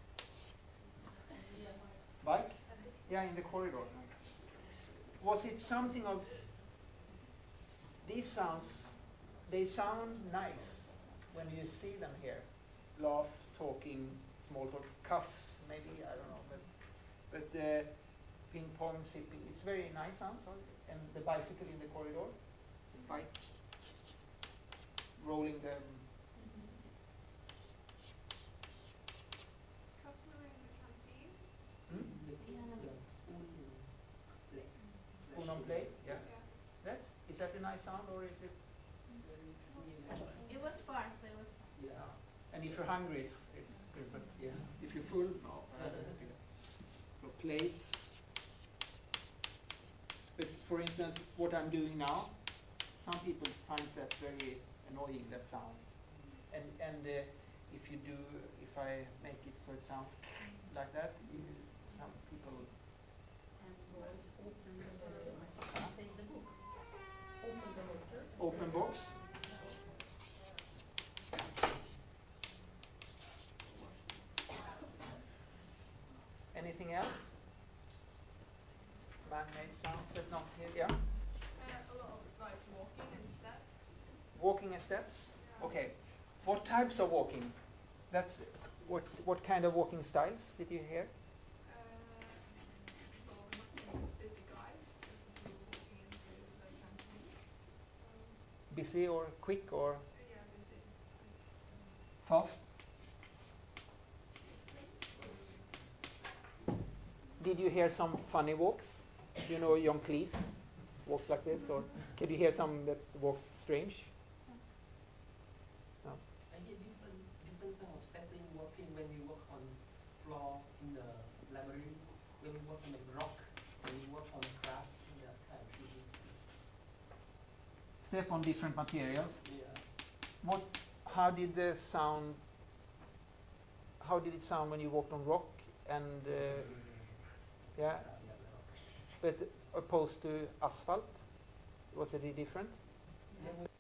S1: Bike? Yeah, in the corridor. Was it something of these sounds? They sound nice when you see them here. Laugh, talking, small talk, cuffs, maybe, I don't know, but but uh, ping pong, zipping, it's very nice sounds. And the bicycle in the corridor, the bike, rolling the
S6: Cutlery in the canteen.
S1: hmm? Spoon on plate. Yeah.
S6: Yeah.
S1: That's is that a nice sound or is it?
S5: It was fun, so it was fun.
S1: Yeah. And if you're hungry, it's, it's good. But yeah. If you're full, no. So plates. But for instance, what I'm doing now, some people find that very annoying, that sound. And and uh, if you do, if I make it so it sounds like that, you, some people.
S5: And was open the, take the book. Open the water.
S1: Open box. Anything else? Man-made sounds that not here. Yeah.
S6: Uh, a lot of like walking and steps.
S1: Walking and steps. Okay. What types of walking? That's what. What kind of walking styles did you hear?
S6: Uh, well, not too busy guys. This is me walking into the canteen. Um,
S1: Busy or quick or
S6: yeah, busy.
S1: fast? Did you hear some funny walks? You know, John Cleese walks like this, or can you hear some that walk strange? No.
S7: I hear different different sound of stepping, walking when we walk on floor in the labyrinth, when we walk on the rock, when we walk on grass, and that's kind of tricky.
S1: Step on different materials.
S7: Yeah.
S1: What? How did the sound? How did it sound when you walked on rock? And uh, yeah, but opposed to asphalt, was it different?
S7: Yeah, when